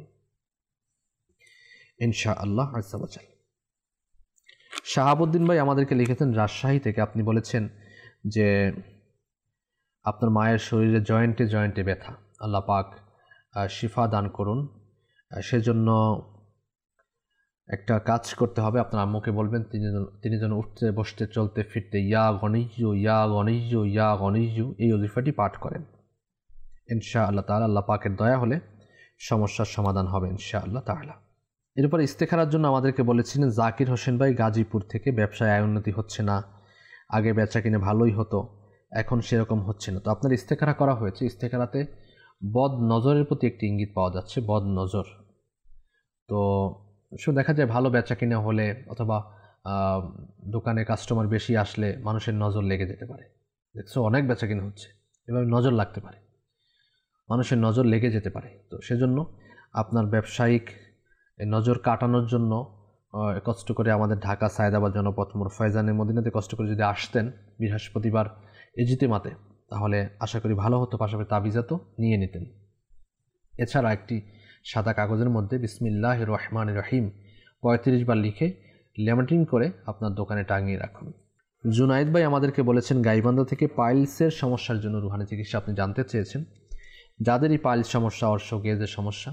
ইনশাআল্লাহ আযজা ওয়া জাল। শাহাবুদ্দিন ভাই আমাদেরকে লিখেছেন রাজশাহী থেকে। আপনি বলেছেন যে আপনার মায়ের শরীরে জয়েন্টে জয়েন্টে ব্যথা, আল্লাহ পাক শিফা দান করুন। সেজন্য একটা কাজ করতে হবে, আপনার আম্মুকে বলবেন তিনি যেন উঠতে বসতে চলতে ফিরতে ইয়া গনিজু ইয়া গনিজু ইয়া গনিজু এই ওজিফাটি পাঠ করেন। ইনশাআল্লাহ তাআলা আল্লাহ পাকের দয়া হলে সমস্যার সমাধান হবে ইনশাআল্লাহ তাআলা। এরপর ইস্তেখারার জন্য আমাদেরকে বলেছিলেন জাকির হোসেন ভাই গাজীপুর থেকে। ব্যবসায় আয় উন্নতি হচ্ছে না, আগে বেচা কিনে ভালোই হতো, এখন সেরকম হচ্ছে না। তো আপনার ইস্তেখারা করা হয়েছে, ইস্তেখারাতে বদ নজরের প্রতি একটি ইঙ্গিত পাওয়া যাচ্ছে, বদ নজর। তো শুধু দেখা যায় ভালো বেচা কিনে হলে অথবা দোকানে কাস্টমার বেশি আসলে মানুষের নজর লেগে যেতে পারে। দেখছো অনেক বেচা কিনে হচ্ছে, এভাবে নজর লাগতে পারে, মানুষের নজর লেগে যেতে পারে। তো সেজন্য আপনার ব্যবসায়িক নজর কাটানোর জন্য কষ্ট করে আমাদের ঢাকা সায়েদাবাদ জনপথ মোড় ফয়জানের মদিনাতে কষ্ট করে যদি আসতেন বৃহস্পতিবার ইজতেমাতে, তাহলে আশা করি ভালো হতো। পাশাপাশি তাবিজাতও নিয়ে নিতেন। এছাড়া একটি সাদা কাগজের মধ্যে বিসমিল্লাহির রহমানির রহিম 35 বার লিখে ল্যামিনেটিং করে আপনার দোকানে টাঙিয়ে রাখুন। জুনাইদ ভাই আমাদেরকে বলেছেন গাইবান্ধা থেকে পাইলসের সমস্যার জন্য রুহানি চিকিৎসা আপনি জানতে চেয়েছেন। যাদেরই পাইলস সমস্যা, অর্শ গেজের সমস্যা,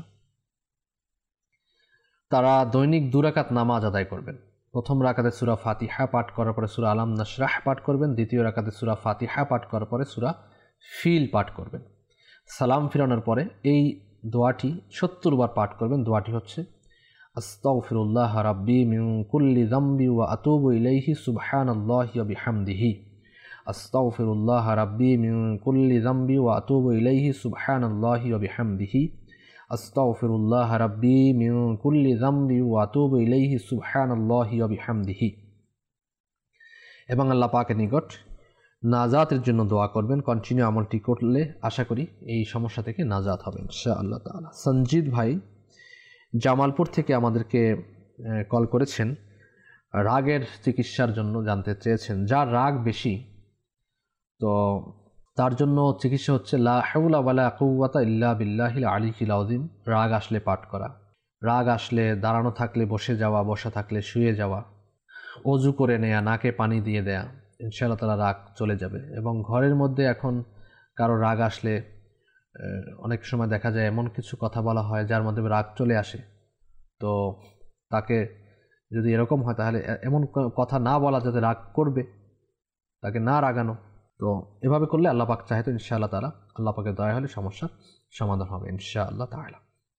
তারা দৈনিক 2 রাকাত নামাজ আদায় করবেন। প্রথম রাকাতে সূরা ফাতিহা পাঠ করার পরে সূরা আলাম নাশরাহ পাঠ করবেন। দ্বিতীয় রাকাতে সূরা ফাতিহা পাঠ করার পরে সূরা ফিল পাঠ করবেন। সালাম ফিরানোর পরে এই দোয়াটি 70 বার পাঠ করবেন। দোয়াটি হচ্ছে আস্তাগফিরুল্লাহ রাব্বি মিন কুল্লি যামবি ওয়া আতুবু ইলাইহি সুবহানাল্লাহি ওয়া বিহামদিহি। আস্তাগফিরুল্লাহ রাব্বি মিন কুল্লি যামবি ওয়া আতুবু ইলাইহি সুবহানাল্লাহি ওয়া বিহামদিহি। আস্তাগফিরুল্লাহ রাব্বি মিন কুল্লি যামবি ওয়া আতুবু ইলাইহি সুবহানাল্লাহি ওয়া বিহামদিহি। এবং আল্লাহ পাকের নিকট নাজাতের জন্য দোয়া করবেন। কন্টিনিউ আমলটি করলে আশা করি এই সমস্যা থেকে নাজাত হবে ইনশাআল্লাহ তাআলা। সঞ্জিত ভাই জামালপুর থেকে আমাদেরকে কল করেছেন, রাগের চিকিৎসার জন্য জানতে চেয়েছেন। যার রাগ বেশি, তো তার জন্য চিকিৎসা হচ্ছে লা হাওলা ওয়ালা কুওয়াতা ইল্লা বিল্লাহিল আলিয়্যিল আযীম। রাগ আসলে পাঠ করা, রাগ আসলে দাঁড়ানো থাকলে বসে যাওয়া, বসা থাকলে শুয়ে যাওয়া, অজু করে নেয়া, নাকে পানি দিয়ে দেয়া, ইনশাআল্লাহ তাআলা রাগ চলে যাবে। এবং ঘরের মধ্যে এখন কারো রাগ আসলে অনেক সময় দেখা যায় এমন কিছু কথা বলা হয় যার মধ্যে রাগ চলে আসে। তো তাকে যদি এরকম হয় তাহলে এমন কথা না বলা যাতে রাগ করবে, তাকে না রাগানো। তো এভাবে করলে আল্লাহ পাক চাহে তো ইনশাআল্লাহ তাআলা আল্লাহ পাকের দয়া হলে সমস্যার সমাধান হবে ইনশাআল্লাহ তাআলা।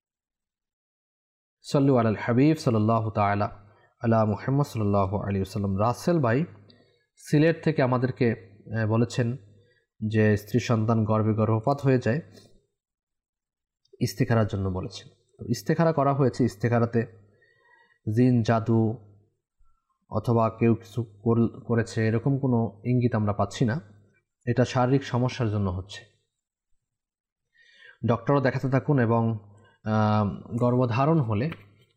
সাল্লু আলাল হাবিব সাল্লাল্লাহু তাআলা আলা মুহাম্মদ সাল্লাল্লাহু আলাইহি ওয়াসাল্লাম। রাসেল ভাই সিলেট থেকে আমাদেরকে বলেছেন যে স্ত্রী সন্তান গর্ভপাত হয়ে যায়, ইস্তেখারার জন্য বলেছেন। তো ইস্তেখারা করা হয়েছে। ইস্তেখারাতে জিন জাদু অথবা কেউ কিছু করেছে এরকম কোনো ইঙ্গিত আমরা পাচ্ছি না। এটা শারীরিক সমস্যার জন্য হচ্ছে। ডক্টরও দেখাতে থাকুন এবং গর্ভধারণ হলে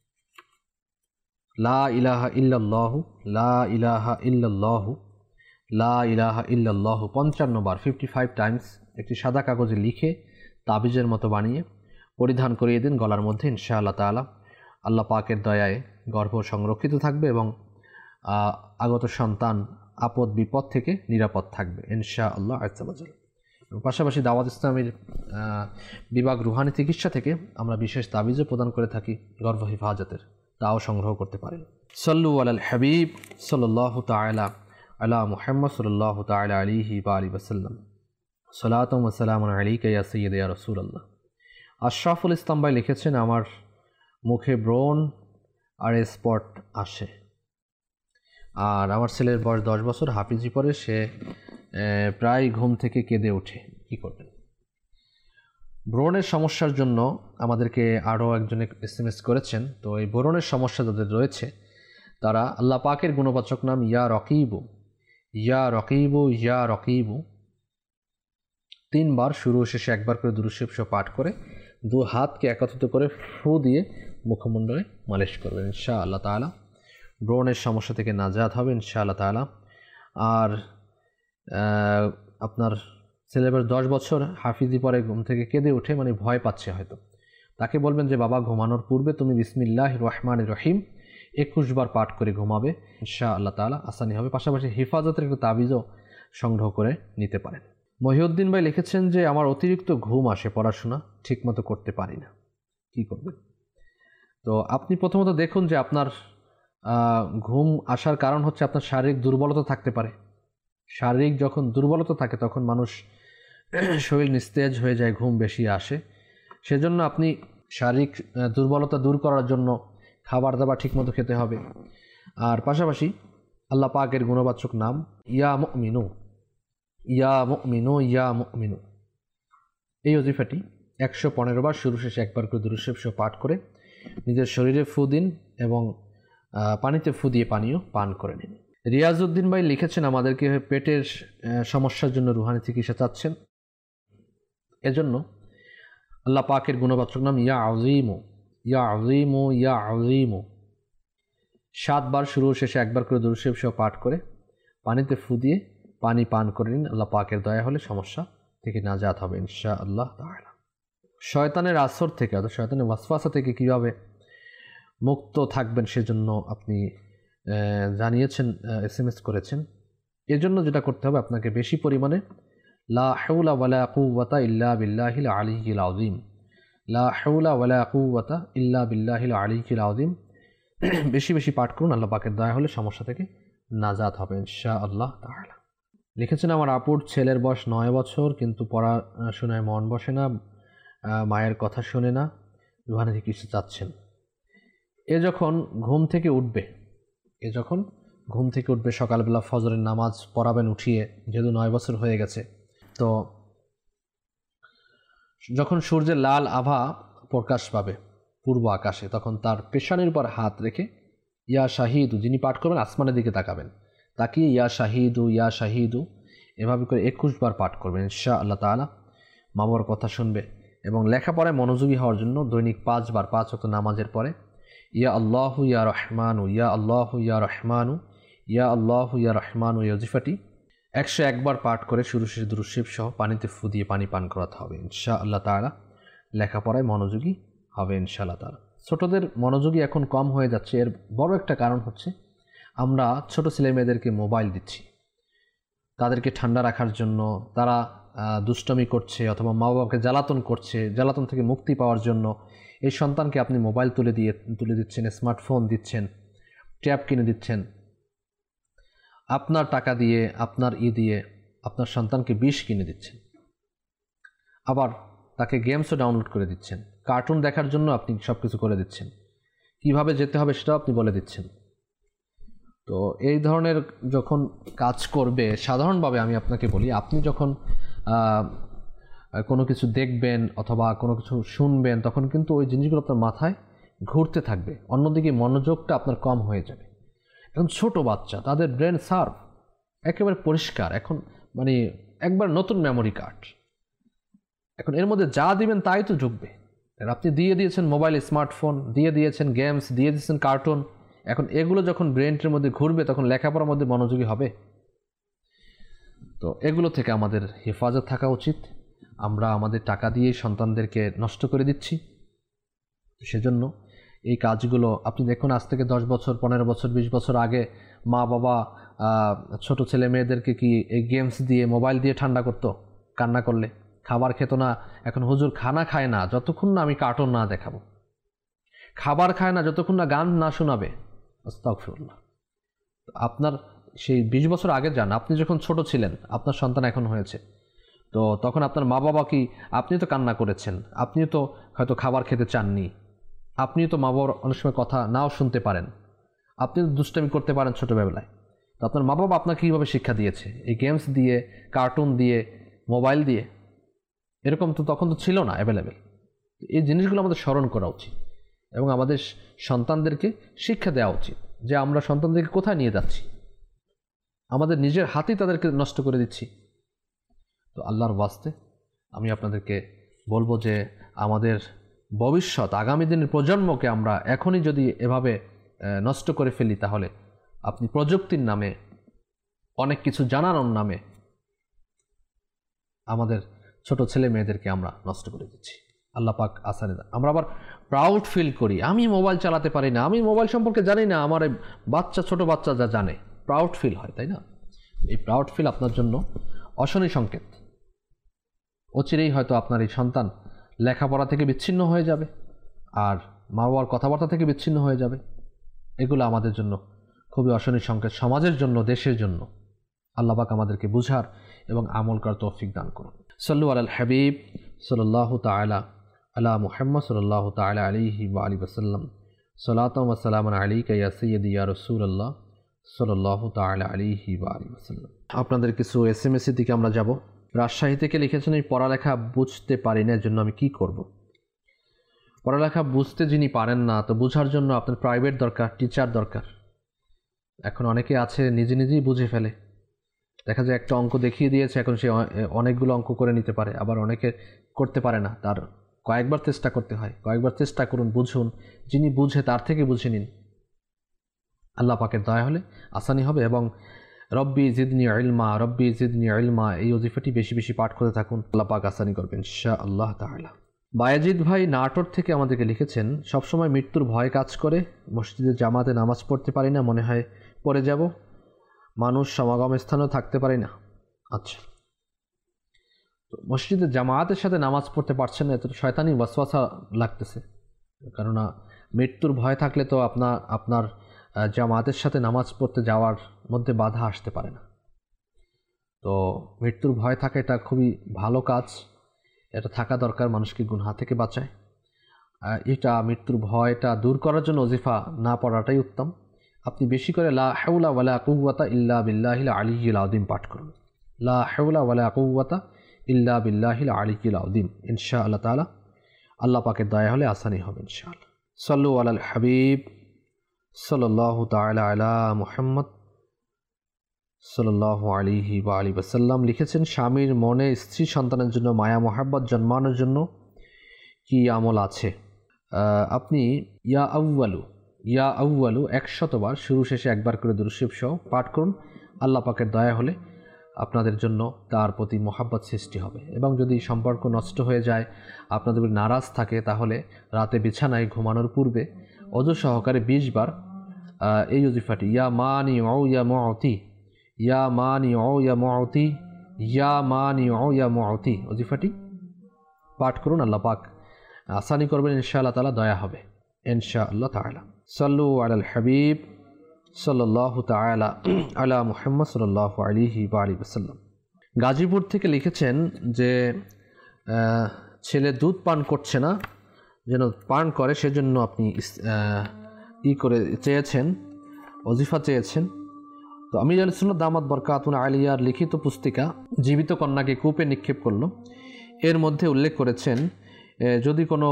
লা ইলাহা ইল্লাল্লাহু লা ইলাহা ইল্লাল্লাহু লা ইলাহা ইল্লাল্লাহু 55 বার 55 টাইমস একটি সাদা কাগজে লিখে তাবিজের মতো বানিয়ে পরিধান করিয়ে দিন গলার মধ্যে। ইনশাআল্লাহ তাআলা আল্লাহ পাকের দয়ায় গর্ভ সংরক্ষিত থাকবে এবং আগত সন্তান আপদ বিপদ থেকে নিরাপদ থাকবে ইনশাআল্লাহ আযজা ওয়া জাল। পাশাপাশি দাওয়াত ইসলামের বিভাগ রুহানি চিকিৎসা থেকে আমরা বিশেষ তাবিজও প্রদান করে থাকি গর্ভ হেফাজতের, তাও সংগ্রহ করতে পারেন। সাল্লু আলাল হাবিব সাল্লাল্লাহু তাআলা আলা মুহাম্মদ সাল্লাল্লাহু তাআলা আলাইহি ওয়া আলিহি ওয়াসাল্লাম। সালাতুম ওয়া সালামুন আলাইকা ইয়া সাইয়্যিদি ইয়া রাসূলুল্লাহ। আশরাফুল ইসলাম ভাই লিখেছেন, আমার মুখে ব্রণ আর স্পট আসে, আর আমার ছেলের বয়স 10 বছর, হাফিজি পড়ে, সে প্রায় ঘুম থেকে কেঁদে ওঠে, কি করবেন? ব্রণের সমস্যার জন্য আমাদেরকে আরও একজনে SMS করেছেন। তো এই ব্রণের সমস্যা যাদের রয়েছে তারা আল্লাহ পাকের গুণবাচক নাম ইয়া রকিবু ইয়া রকিবু ইয়া রকিবু 3 বার শুরু শেষে একবার করে দুরূদ শরীফ পাঠ করে 2 হাতকে একত্রিত করে ফু দিয়ে মুখমণ্ডলে মালিশ করবেন ইনশাআল্লাহ তাআলা। ব্রণের সমস্যা থেকে নাজাত হবে ইনশাআল্লাহ তাআলা। আর আপনার ছেলেবেলা 10 বছর হাফিজি পরে ঘুম থেকে কেঁদে উঠে, মানে ভয় পাচ্ছে হয়তো, তাকে বলবেন যে বাবা ঘুমানোর পূর্বে তুমি বিসমিল্লাহির রহমানির রহিম 21 বার পাঠ করে ঘুমাবে, ইনশাআল্লাহ তাআলা আসানি হবে। পাশাপাশি হেফাজতের একটু তাবিজও সংগ্রহ করে নিতে পারেন। মহিউদ্দিন ভাই লিখেছেন যে আমার অতিরিক্ত ঘুম আসে, পড়াশোনা ঠিকমতো করতে পারি না, কী করবেন? তো আপনি প্রথমত দেখুন যে আপনার ঘুম আসার কারণ হচ্ছে আপনার শারীরিক দুর্বলতা থাকতে পারে। শারীরিক যখন দুর্বলতা থাকে তখন মানুষ শরীর নিস্তেজ হয়ে যায়, ঘুম বেশি আসে। সেজন্য আপনি শারীরিক দুর্বলতা দূর করার জন্য খাবার দাবার ঠিকমতো খেতে হবে। আর পাশাপাশি আল্লাহ পাকের গুণবাচক নাম ইয়া মুমিনু, ইয়া মুমিনু, ইয়া মুমিনু, এই ওজিফাটি 115 বার শুরু শেষে একবার করে দুরূদ শরীফ পাঠ করে নিজের শরীরে ফু দিন এবং পানিতে ফু দিয়ে পানীয় পান করে নিন। রিয়াজউদ্দিন ভাই লিখেছেন আমাদেরকে পেটের সমস্যার জন্য রুহানি চিকিৎসা চাচ্ছেন। এজন্য আল্লাহ পাকের গুণবাচক নাম ইয়া আযীমু, ইয়া আযীমু, ইয়া আযীমু 7 বার শুরু শেষে একবার করে দুরূদ শরীফ পাঠ করে পানিতে ফু দিয়ে পানি পান করে নিন। আল্লাহ পাকের দয়া হলে সমস্যা থেকে নাজাত হবে ইনশাআল্লাহ তাআলা। শয়তানের আসর থেকে অর্থাৎ শয়তানের ওয়াসওয়াসা থেকে কীভাবে মুক্ত থাকবেন সেজন্য আপনি জানিয়েছেন, SMS করেছেন। এজন্য যেটা করতে হবে আপনাকে বেশি পরিমাণে লা হাওলা ওয়ালা কুওয়াতা ইল্লা বিল্লাহিল আলিয়্যিল আযীম, লা হাওলা ওয়ালা কুওয়াতা ইল্লা বিল্লাহিল আলিয়্যিল আযীম বেশি বেশি পাঠ করুন। আল্লাহ পাকের দয়া হলে সমস্যা থেকে নাজাত হবে ইনশাআল্লাহ তাআলা। লিখেছেন আমার আপুর ছেলের বয়স 9 বছর, কিন্তু পড়াশোনায় মন বসে না, মায়ের কথা শোনে না, রুহানি চিকিৎসা চাচ্ছেন। এ যখন ঘুম থেকে উঠবে সকালবেলা ফজরের নামাজ পড়াবেন উঠিয়ে, যেহেতু 9 বছর হয়ে গেছে, তো যখন সূর্যের লাল আভা প্রকাশ পাবে পূর্ব আকাশে, তখন তার পেশানির উপর হাত রেখে ইয়া শাহিদু, যিনি পাঠ করবেন আসমানের দিকে তাকাবেন, তাকিয়ে ইয়া শাহিদু, ইয়া শাহিদু এভাবে করে 21 বার পাঠ করবেন ইনশাআল্লাহ তাআলা। মা বাবার কথা শুনবে এবং লেখাপড়ায় মনোযোগী হওয়ার জন্য দৈনিক 5 বার 5 ওয়াক্ত নামাজের পরে ইয়া আল্লাহু ইয়া রহমানু, ইয়া আল্লাহু ইয়া রহমানু, ইয়া আল্লাহু ইয়া রহমানু এই ওজিফাটি 101 বার পাঠ করে শুরু শেষে দুরূদ শরীফ সহ পানিতে ফু দিয়ে পানি পান করাতে হবে ইনশাআল্লাহ তাআলা। লেখাপড়ায় মনোযোগী হবে ইনশাআল্লাহ তাআলা। ছোটদের মনোযোগী এখন কম হয়ে যাচ্ছে, এর বড় একটা কারণ হচ্ছে আমরা ছোট ছেলে মেয়েদেরকে মোবাইল দিচ্ছি। তাদেরকে ঠান্ডা রাখার জন্য তারা দুষ্টমি করছে অথবা মা বাবাকে জ্বালাতন করছে, জ্বালাতন থেকে মুক্তি পাওয়ার জন্য এই সন্তানকে আপনি মোবাইল তুলে দিচ্ছেন, স্মার্টফোন দিচ্ছেন, ট্যাব কিনে দিচ্ছেন, আপনার টাকা দিয়ে আপনার দিয়ে আপনার সন্তানকে বিষ কিনে দিচ্ছেন, আবার তাকে গেমসও ডাউনলোড করে দিচ্ছেন, কার্টুন দেখার জন্য আপনি সব কিছু করে দিচ্ছেন, কিভাবে যেতে হবে সেটাও আপনি বলে দিচ্ছেন। তো এই ধরনের যখন কাজ করবে, সাধারণভাবে আমি আপনাকে বলি, আপনি যখন কোনো কিছু দেখবেন অথবা কোনো কিছু শুনবেন তখন কিন্তু ওই জিনিসগুলো আপনার মাথায় ঘুরতে থাকবে, অন্যদিকে মনোযোগটা আপনার কম হয়ে যাবে। এখন ছোট বাচ্চা, তাদের ব্রেন সার্ভ একেবারে পরিষ্কার, এখন মানে একবার নতুন মেমোরি কার্ড, এখন এর মধ্যে যা দিবেন তাই তো ঢুকবে। আপনি দিয়ে দিয়েছেন মোবাইল, স্মার্টফোন, দিয়ে দিয়েছেন গেমস, দিয়ে দিয়েছেন কার্টুন, এখন এগুলো যখন ব্রেনটির মধ্যে ঘুরবে তখন লেখাপড়ার মধ্যে মনোযোগী হবে। তো এগুলো থেকে আমাদের হেফাজত থাকা উচিত। আমরা আমাদের টাকা দিয়ে সন্তানদেরকে নষ্ট করে দিচ্ছি। সেজন্য এই কাজগুলো আপনি দেখুন, আজ থেকে 10 বছর 15 বছর 20 বছর আগে মা বাবা ছোট ছেলে মেয়েদেরকে কি এই গেমস দিয়ে মোবাইল দিয়ে ঠান্ডা করতো? কান্না করলে খাবার খেত না। এখন হুজুর খানা খায় না যতক্ষণ না আমি কার্টুন না দেখাবো, খাবার খায় না যতক্ষণ না গান না শোনাবে। আস্তাগফিরুল্লাহ। আপনার সেই 20 বছর আগে যান, আপনি যখন ছোট ছিলেন, আপনার সন্তান এখন হয়েছে, তো তখন আপনার মা বাবা কি, আপনি তো কান্না করেছেন, আপনিও তো হয়তো খাবার খেতে চাননি, আপনিও তো মা বাবার অনেক সময় কথা নাও শুনতে পারেন, আপনি তো দুষ্টামি করতে পারেন ছোটোবেলায়। তো আপনার মা বাবা আপনাকে কীভাবে শিক্ষা দিয়েছে? এই গেমস দিয়ে, কার্টুন দিয়ে, মোবাইল দিয়ে। এরকম তো তখন তো ছিল না অ্যাভেলেবেল। এই জিনিসগুলো আমাদের স্মরণ করা উচিত এবং আমাদের সন্তানদেরকে শিক্ষা দেওয়া উচিত যে আমরা সন্তানদেরকে কোথায় নিয়ে যাচ্ছি, আমাদের নিজের হাতেই তাদেরকে নষ্ট করে দিচ্ছি। তো আল্লাহর ওয়াস্তে আমি আপনাদেরকে বলবো যে আমাদের ভবিষ্যৎ, আগামী দিনের প্রজন্মকে আমরা এখনই যদি এভাবে নষ্ট করে ফেলি, তাহলে আপনি প্রযুক্তির নামে, অনেক কিছু জানানোর নামে আমাদের ছোট ছেলে মেয়েদেরকে আমরা নষ্ট করে দিচ্ছি। আল্লাহ পাক আসানি দেন। আমরা আবার প্রাউড ফিল করি, আমি মোবাইল চালাতে পারি না, আমি মোবাইল সম্পর্কে জানি না, আমার ছোট বাচ্চা যা জানে, প্রাউড ফিল হয়, তাই না? এই প্রাউড ফিল আপনার জন্য অশনি সংকেত। অচিরেই হয়তো আপনার এই সন্তান লেখাপড়া থেকে বিচ্ছিন্ন হয়ে যাবে, আর মা বাবার কথাবার্তা থেকে বিচ্ছিন্ন হয়ে যাবে। এগুলো আমাদের জন্য খুবই অশনি সংকেত, সমাজের জন্য, দেশের জন্য। আল্লাহ পাক আমাদেরকে বুঝার এবং আমল করার তৌফিক দান করুন। সাল্লু আলাল হাবিব সাল্লাল্লাহু তাআলা আলা মুহাম্মদ সাল্লাল্লাহু তাআলা আলাইহি ওয়া আলিহি ওয়াসাল্লাম। সালাতু ওয়া সালামুন আলাইকা ইয়া সাইয়্যিদি ইয়া রাসূলুল্লাহ সাল্লাল্লাহু তাআলা আলাইহি ওয়া আলিহি ওয়াসাল্লাম। আপনাদের কিছু SMS এর দিকে আমরা যাব। রাজশাহী থেকে লিখেছেন, এই পড়ালেখা বুঝতে পারি না, এর জন্য আমি কি করব? পড়ালেখা বুঝতে যিনি পারেন না, তো বুঝার জন্য আপনার প্রাইভেট দরকার, টিচার দরকার। এখন অনেকে আছে নিজে নিজেই বুঝে ফেলে, দেখা যায় একটা অঙ্ক দেখিয়ে দিয়েছে, এখন সে অনেকগুলো অঙ্ক করে নিতে পারে। আবার অনেকে করতে পারে না, তার কয়েকবার চেষ্টা করতে হয়। কয়েকবার চেষ্টা করুন, বুঝুন, যিনি বুঝে তার থেকে বুঝে নিন। আল্লাহ পাকের দয়া হলে আসানি হবে। এবং রব্বি জিদনি ইলমা, রব্বি জিদনি ইলমা, এই ওজিফাটি বেশি বেশি পাঠ করতে থাকুন, আল্লাহ পাক আসানি করবেন ইনশাআল্লাহ তাআলা। বায়েজিদ ভাই নাটোর থেকে আমাদেরকে লিখেছেন, সবসময় মৃত্যুর ভয় কাজ করে, মসজিদে জামাতে নামাজ পড়তে পারি না, মনে হয় পড়ে যাব, মানুষ সমাগম স্থানেও থাকতে পারি না। আচ্ছা, তো মসজিদে জামাতের সাথে নামাজ পড়তে পারছেন না, এত শয়তানি ওয়াসওয়াসা লাগতেছে। কেননা মৃত্যুর ভয় থাকলে তো আপনার জামাতের সাথে নামাজ পড়তে যাওয়ার মধ্যে বাধা আসতে পারে না। তো মৃত্যুর ভয় থাকা এটা খুবই ভালো কাজ, এটা থাকা দরকার, মানুষকে গুনাহ থেকে বাঁচায়। এটা মৃত্যুর ভয়টা দূর করার জন্য ওজিফা না পড়াটাই উত্তম। আপনি বেশি করে লা হাওলা ওয়ালা কুওয়াতা ইল্লা বিল্লাহিল আলিয়্যিল আযীম পাঠ করুন। লা হাওলা ওয়ালা কুওয়াতা ইল্লা বিল্লাহিল আলিয়্যিল আযীম, ইনশাআল্লাহ তাআলা আল্লাহ পাকের দয়া হলে আসানি হবে ইনশাআল্লাহ। সাল্লু আলাল হাবিব সাল্লাল্লাহু তাআলা আলা মুহাম্মদ সাল্লাল্লাহু আলাইহি ওয়া আলিহি ওয়াসাল্লাম লিখেছেন, স্বামীর মনে স্ত্রী সন্তানের জন্য মায়া মহাব্বত জন্মানোর জন্য কি আমল আছে? আপনি ইয়া আউয়ালু 100 বার শুরু শেষে একবার করে দুরূদ শরীফ সহ পাঠ করুন। আল্লাহ পাকের দয়া হলে আপনাদের জন্য তার প্রতি মহাব্বত সৃষ্টি হবে। এবং যদি সম্পর্ক নষ্ট হয়ে যায়, আপনাদের নারাজ থাকে, তাহলে রাতে বিছানায় ঘুমানোর পূর্বে অজু সহকারে 20 বার এই ওজিফাটি ইয়া মানি ও ইয়া মুআতি, ইয়া মানি ও ইয়া মুআতি, ইয়া মানি ও ইয়া মুআতি ওজিফাটি পাঠ করুন। আল্লাহ পাক আসানি করবেন, ইনশাআল্লাহ তাআলা দয়া হবে ইনশাআল্লাহ তাআলা। সাল্লু আলাল হাবিব সাল্লাল্লাহু তাআলা আলা মুহাম্মদ সাল্লাল্লাহু আলাইহি ওয়া আলিহি ওয়াসাল্লাম। গাজীপুর থেকে লিখেছেন যে ছেলে দুধ পান করছে না, যেন পান করে, সেজন্য আপনি চেয়েছেন, ওজিফা চেয়েছেন। তো আমির আহলে সুন্নাত দামাত বরকাতুন আলিয়ার লিখিত পুস্তিকা জীবিত কন্যাকে কূপে নিক্ষেপ করল, এর মধ্যে উল্লেখ করেছেন, যদি কোনো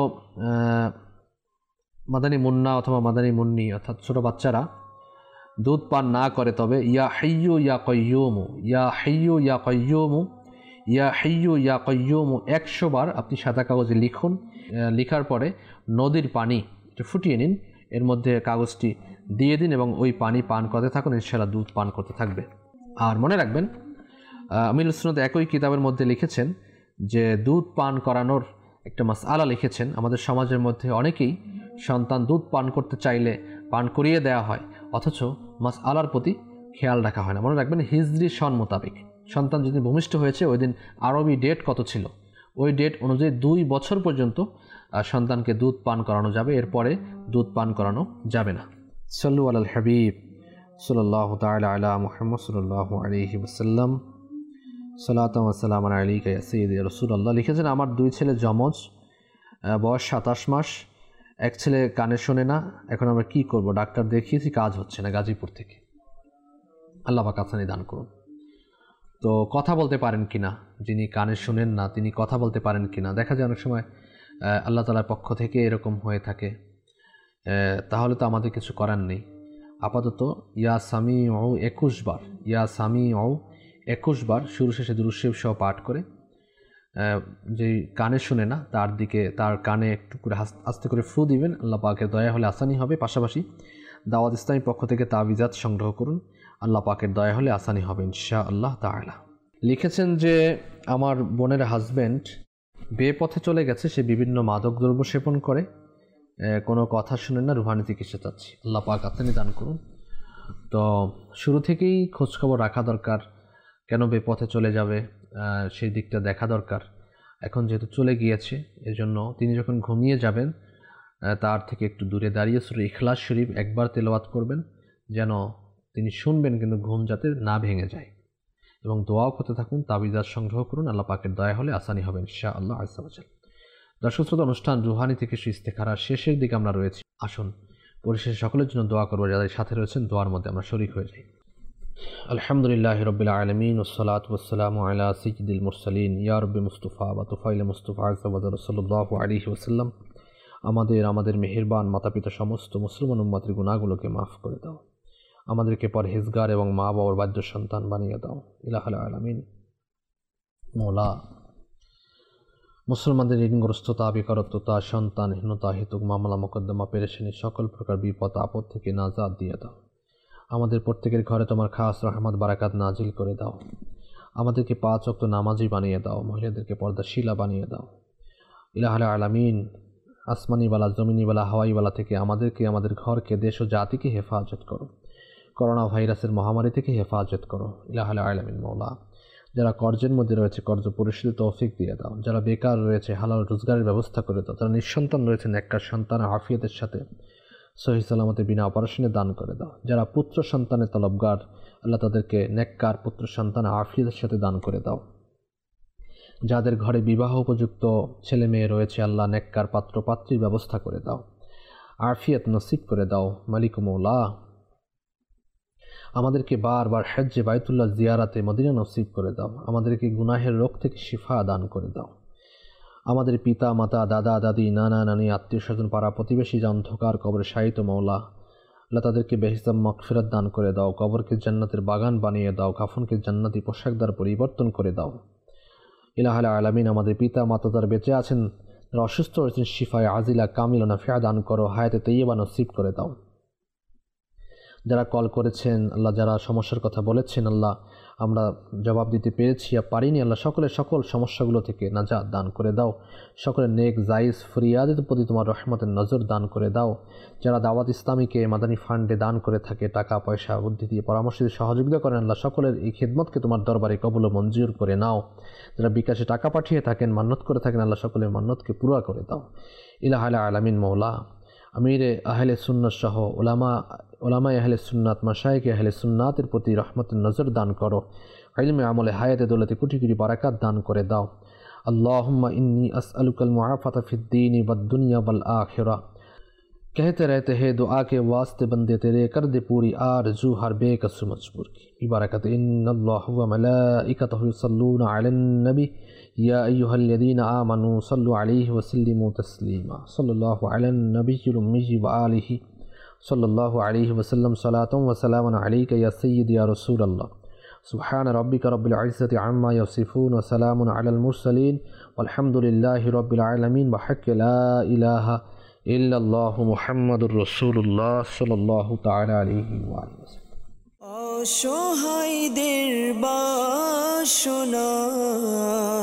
মাদানী মুন্না অথবা মাদানী মুন্নি অর্থাৎ ছোটো বাচ্চারা দুধ পান না করে, তবে ইয়া হাইয়্যু ইয়া কাইয়্যুমু, ইয়া হাইয়্যু ইয়া কাইয়্যুমু, ইয়া হাইয়্যু ইয়া কাইয়্যুমু 100 বার আপনি সাদা কাগজে লিখুন। লিখার পরে নদীর পানি ফুটিয়ে নিন, এর মধ্যে কাগজটি দিয়ে দিন এবং ওই পানি পান করতে থাকুন, ইনশাআল্লাহ দুধ পান করতে থাকবে। আর মনে রাখবেন, আমির সুন্নাত একই কিতাবের মধ্যে লিখেছেন যে দুধ পান করানোর একটা মাসআলা লিখেছেন। আমাদের সমাজের মধ্যে অনেকেই সন্তান দুধ পান করতে চাইলে পান করিয়ে দেওয়া হয়, অথচ মাসআলার প্রতি খেয়াল রাখা হয় না। মনে রাখবেন, হিজরি সন মোতাবেক সন্তান যদি ভূমিষ্ঠ হয়েছে ওই দিন আরবি ডেট কত ছিল, ওই ডেট অনুযায়ী 2 বছর পর্যন্ত সন্তানকে দুধ পান করানো যাবে, এরপরে দুধ পান করানো যাবে না। সাল্লু আলাল হাবিব সাল্লাল্লাহু তাআলা আলা মুহাম্মদ সাল্লাল্লাহু আলাইহি ওয়াসাল্লাম। সালাতু ওয়া সালামু আলাইকা ইয়া সাইয়্যিদি রাসূলুল্লাহ লিখেছেন, আমার 2 ছেলে যমজ, বয়স 27 মাস, এক ছেলে কানে শোনে না, এখন আমরা কি করব? ডাক্তার দেখিয়েছি, কাজ হচ্ছে না। গাজীপুর থেকে, আল্লাহ পাক আসানি দান করুন। তো কথা বলতে পারেন কিনা, যিনি কানে শুনেন না তিনি কথা বলতে পারেন কিনা? দেখা যায় অনেক সময় আল্লাহ তাআলার পক্ষ থেকে এরকম হয়ে থাকে, তাহলে তো আমাদের কিছু করার নেই। আপাতত ইয়া সামিউ 21 বার, ইয়া সামিউ 21 বার শুরু শেষে দুরূদ শরীফ সহ পাঠ করে যে কানে শুনে না তার কানে একটু করে আস্তে করে ফু দিবেন। আল্লাহ পাকের দয়া হলে আসানি হবে। পাশাপাশি দাওয়াত ইসলামী পক্ষ থেকে তাবিজাত সংগ্রহ করুন, আল্লাহ পাকের দয়া হলে আসানি হবে ইনশাআল্লাহ তাআলা। লিখেছেন যে আমার বোনের হাজব্যান্ড বেপথে চলে গেছে, সে বিভিন্ন মাদকদ্রব্য সেবন করে, কোনো কথা শুনে না, রুহানি চিকিৎসা চাচ্ছি, আল্লাহ পাক আপনি দান করুন। তো শুরু থেকেই খোঁজখবর রাখা দরকার, কেন বেপথে চলে যাবে সেই দিকটা দেখা দরকার। এখন যেহেতু চলে গিয়েছে, এজন্য তিনি যখন ঘুমিয়ে যাবেন তার থেকে একটু দূরে দাঁড়িয়ে সূরা ইখলাস শরীফ একবার তেলাওয়াত করবেন, যেন তিনি শুনবেন কিন্তু ঘুম যাতে না ভেঙে যায়, এবং দোয়াও করতে থাকুন, তাবিজাত সংগ্রহ করুন, আল্লাহ পাকের দয়া হলে আসানি হবে ইনশাআল্লাহ আযজা ওয়া জাল। দর্শক শ্রোতা, অনুষ্ঠান রুহানি থেকে ইস্তেখারা শেষের দিকে আমরা রয়েছি। আসুন পরিশেষে সকলের জন্য দোয়া করবো, যাদের সাথে রয়েছেন দোয়ার মধ্যে আমরা শরীক হয়ে যাই। আলহামদুলিল্লাহি রাব্বিল আলামিন ওয়াসসালাতু ওয়াসসালামু আলা সাইয়্যিদিল মুরসালিন ইয়া রাব্বি মুস্তাফা ওয়া তুফাইল মুস্তাফা সাল্লাল্লাহু আলাইহি ওয়াসাল্লাম। আমাদের মেহেরবান মাতাপিতা সমস্ত মুসলমান উম্মতের গুনাহগুলোকে মাফ করে দাও, আমাদেরকে পরহেজগার এবং মা বাবার বাধ্য সন্তান বানিয়ে দাও ইলাহুল আলামিন। মওলা, মুসলমানদের ঋণগ্রস্ততা, বেকারত্বতা, সন্তানহীনতা, হেতুক মামলা মোকদ্দমা, পেরেশানি, সকল প্রকার বিপদ আপদ থেকে নাজাত দিয়ে দাও। আমাদের প্রত্যেকের ঘরে তোমার খাস রহমত বারাকাত নাজিল করে দাও। আমাদেরকে 5 ওয়াক্ত নামাজি বানিয়ে দাও, মহিলাদেরকে পর্দাশীলা বানিয়ে দাও ইলাহুল আলামিন। আসমানিওয়ালা, জমিনিওয়ালা, হাওয়াইওয়ালা থেকে আমাদেরকে, আমাদের ঘরকে, দেশ ও জাতিকে হেফাজত করো। করোনা ভাইরাসের মহামারী থেকে হেফাজত করো ইলাহুল আলামিন। মওলা, যারা কর্জের মধ্যে রয়েছে কর্জ পরিশোধের তৌফিক দিয়ে দাও, যারা বেকার রয়েছে হালাল রোজগারের ব্যবস্থা করে দাও, যারা নিঃসন্তান রয়েছে নেককার সন্তান আফিয়তের সাথে সহি সালামতে বিনা অপারেশনে দান করে দাও, যারা পুত্র সন্তানের তলবগার আল্লাহ তাদেরকে নেককার পুত্র সন্তান আফিয়তের সাথে দান করে দাও। যাদের ঘরে বিবাহ উপযুক্ত ছেলে মেয়ে রয়েছে আল্লাহ নেককার পাত্র পাত্রীর ব্যবস্থা করে দাও, আফিয়ত নসিব করে দাও মালিক মওলা। আমাদেরকে বারবার হজ্জে বাইতুল্লাহ জিয়ারাতে মদিনা নসিব করে দাও। আমাদেরকে গুনাহের রোগ থেকে শিফা দান করে দাও। আমাদের পিতা মাতা, দাদা দাদি, নানা নানি, আত্মীয় স্বজন, পাড়া প্রতিবেশী যা অন্ধকার কবরে শায়িত মওলা, আল্লাহ তাদেরকে বেহিসাব মাগফিরাত দান করে দাও। কবরকে জান্নাতের বাগান বানিয়ে দাও, কাফনকে জান্নাতি পোশাক দ্বারা পরিবর্তন করে দাও ইলাহুল আলামিন। আমাদের পিতা মাতা যারা বেঁচে আছেন, যারা অসুস্থ রয়েছেন, শিফায়ে আজিলা কামিল ও নাফিয়া দান করো, হায়াতে তৈয়বা নসিব করে দাও। যারা কল করেছেন আল্লাহ, যারা সমস্যার কথা বলেছেন আল্লাহ, আমরা জবাব দিতে পেরেছি আর পারিনি আল্লাহ, সকলের সকল সমস্যাগুলো থেকে নাজাত দান করে দাও। সকলের নেক জায়েজ ফরিয়াদের প্রতি তোমার রহমতের নজর দান করে দাও। যারা দাওয়াত ইসলামীকে মাদানী ফান্ডে দান করে থাকে, টাকা পয়সা বুদ্ধি দিয়ে পরামর্শ দিয়ে সহযোগিতা করেন আল্লাহ, সকলের এই খিদমতকে তোমার দরবারে কবুল ও মঞ্জুর করে নাও। যারা বিকাশে টাকা পাঠিয়ে থাকেন, মান্নত করে থাকেন আল্লাহ, সকলের মান্নতকে পুরা করে দাও ইলাহুল আলামিন। মওলা, আমিরে আহলে সুন্নাত সহ ওলামায়ে আহলে সুন্নাত, মাশায়েখে আহলে সুন্নাতের প্রতি রহমতের নজর দান করো। ইলমে আমলে হায়াতে দৌলতে কোটি কোটি বারাকাত দান করে দাও। আল্লাহুম্মা ইন্নী আসআলুকাল মুআফাতা ফিদ দীনি ওয়াদ দুনিয়া ওয়াল আখিরা। कहते रहते हैं दुआ के वास्ते बंदे तेरे, कर दे पूरी आरज़ू हर बेकस मजबूर की। इबारकत इन्नल्लाह व मलाइकतहु युसल्लूना अलन नबी या अय्युहल्लज़ीना आमनू सल्लु अलैहि व सल्लिमू तस्लीमा। सल्लल्लाहु अलन नबिय्यिल उम्मी व आलिहि सल्लल्लाहु अलैहि व सल्लम सलातन व सलामुन अलैका या सय्यिदी या रसूलल्लाह। सुब्हान रब्बिका रब्बिल इज़्ज़ति अम्मा यसिफून व सलामुन अलल मुरसलीन वल्हम्दुलिल्लाहि रब्बिल आलमीन व हक़्क़ि ला इलाहा ইল্লাল্লাহু মুহাম্মাদুর রাসূলুল্লাহ সাল্লাল্লাহু তাআলা আলাইহি ওয়া সাল্লাম। অসহায়দের বাসনা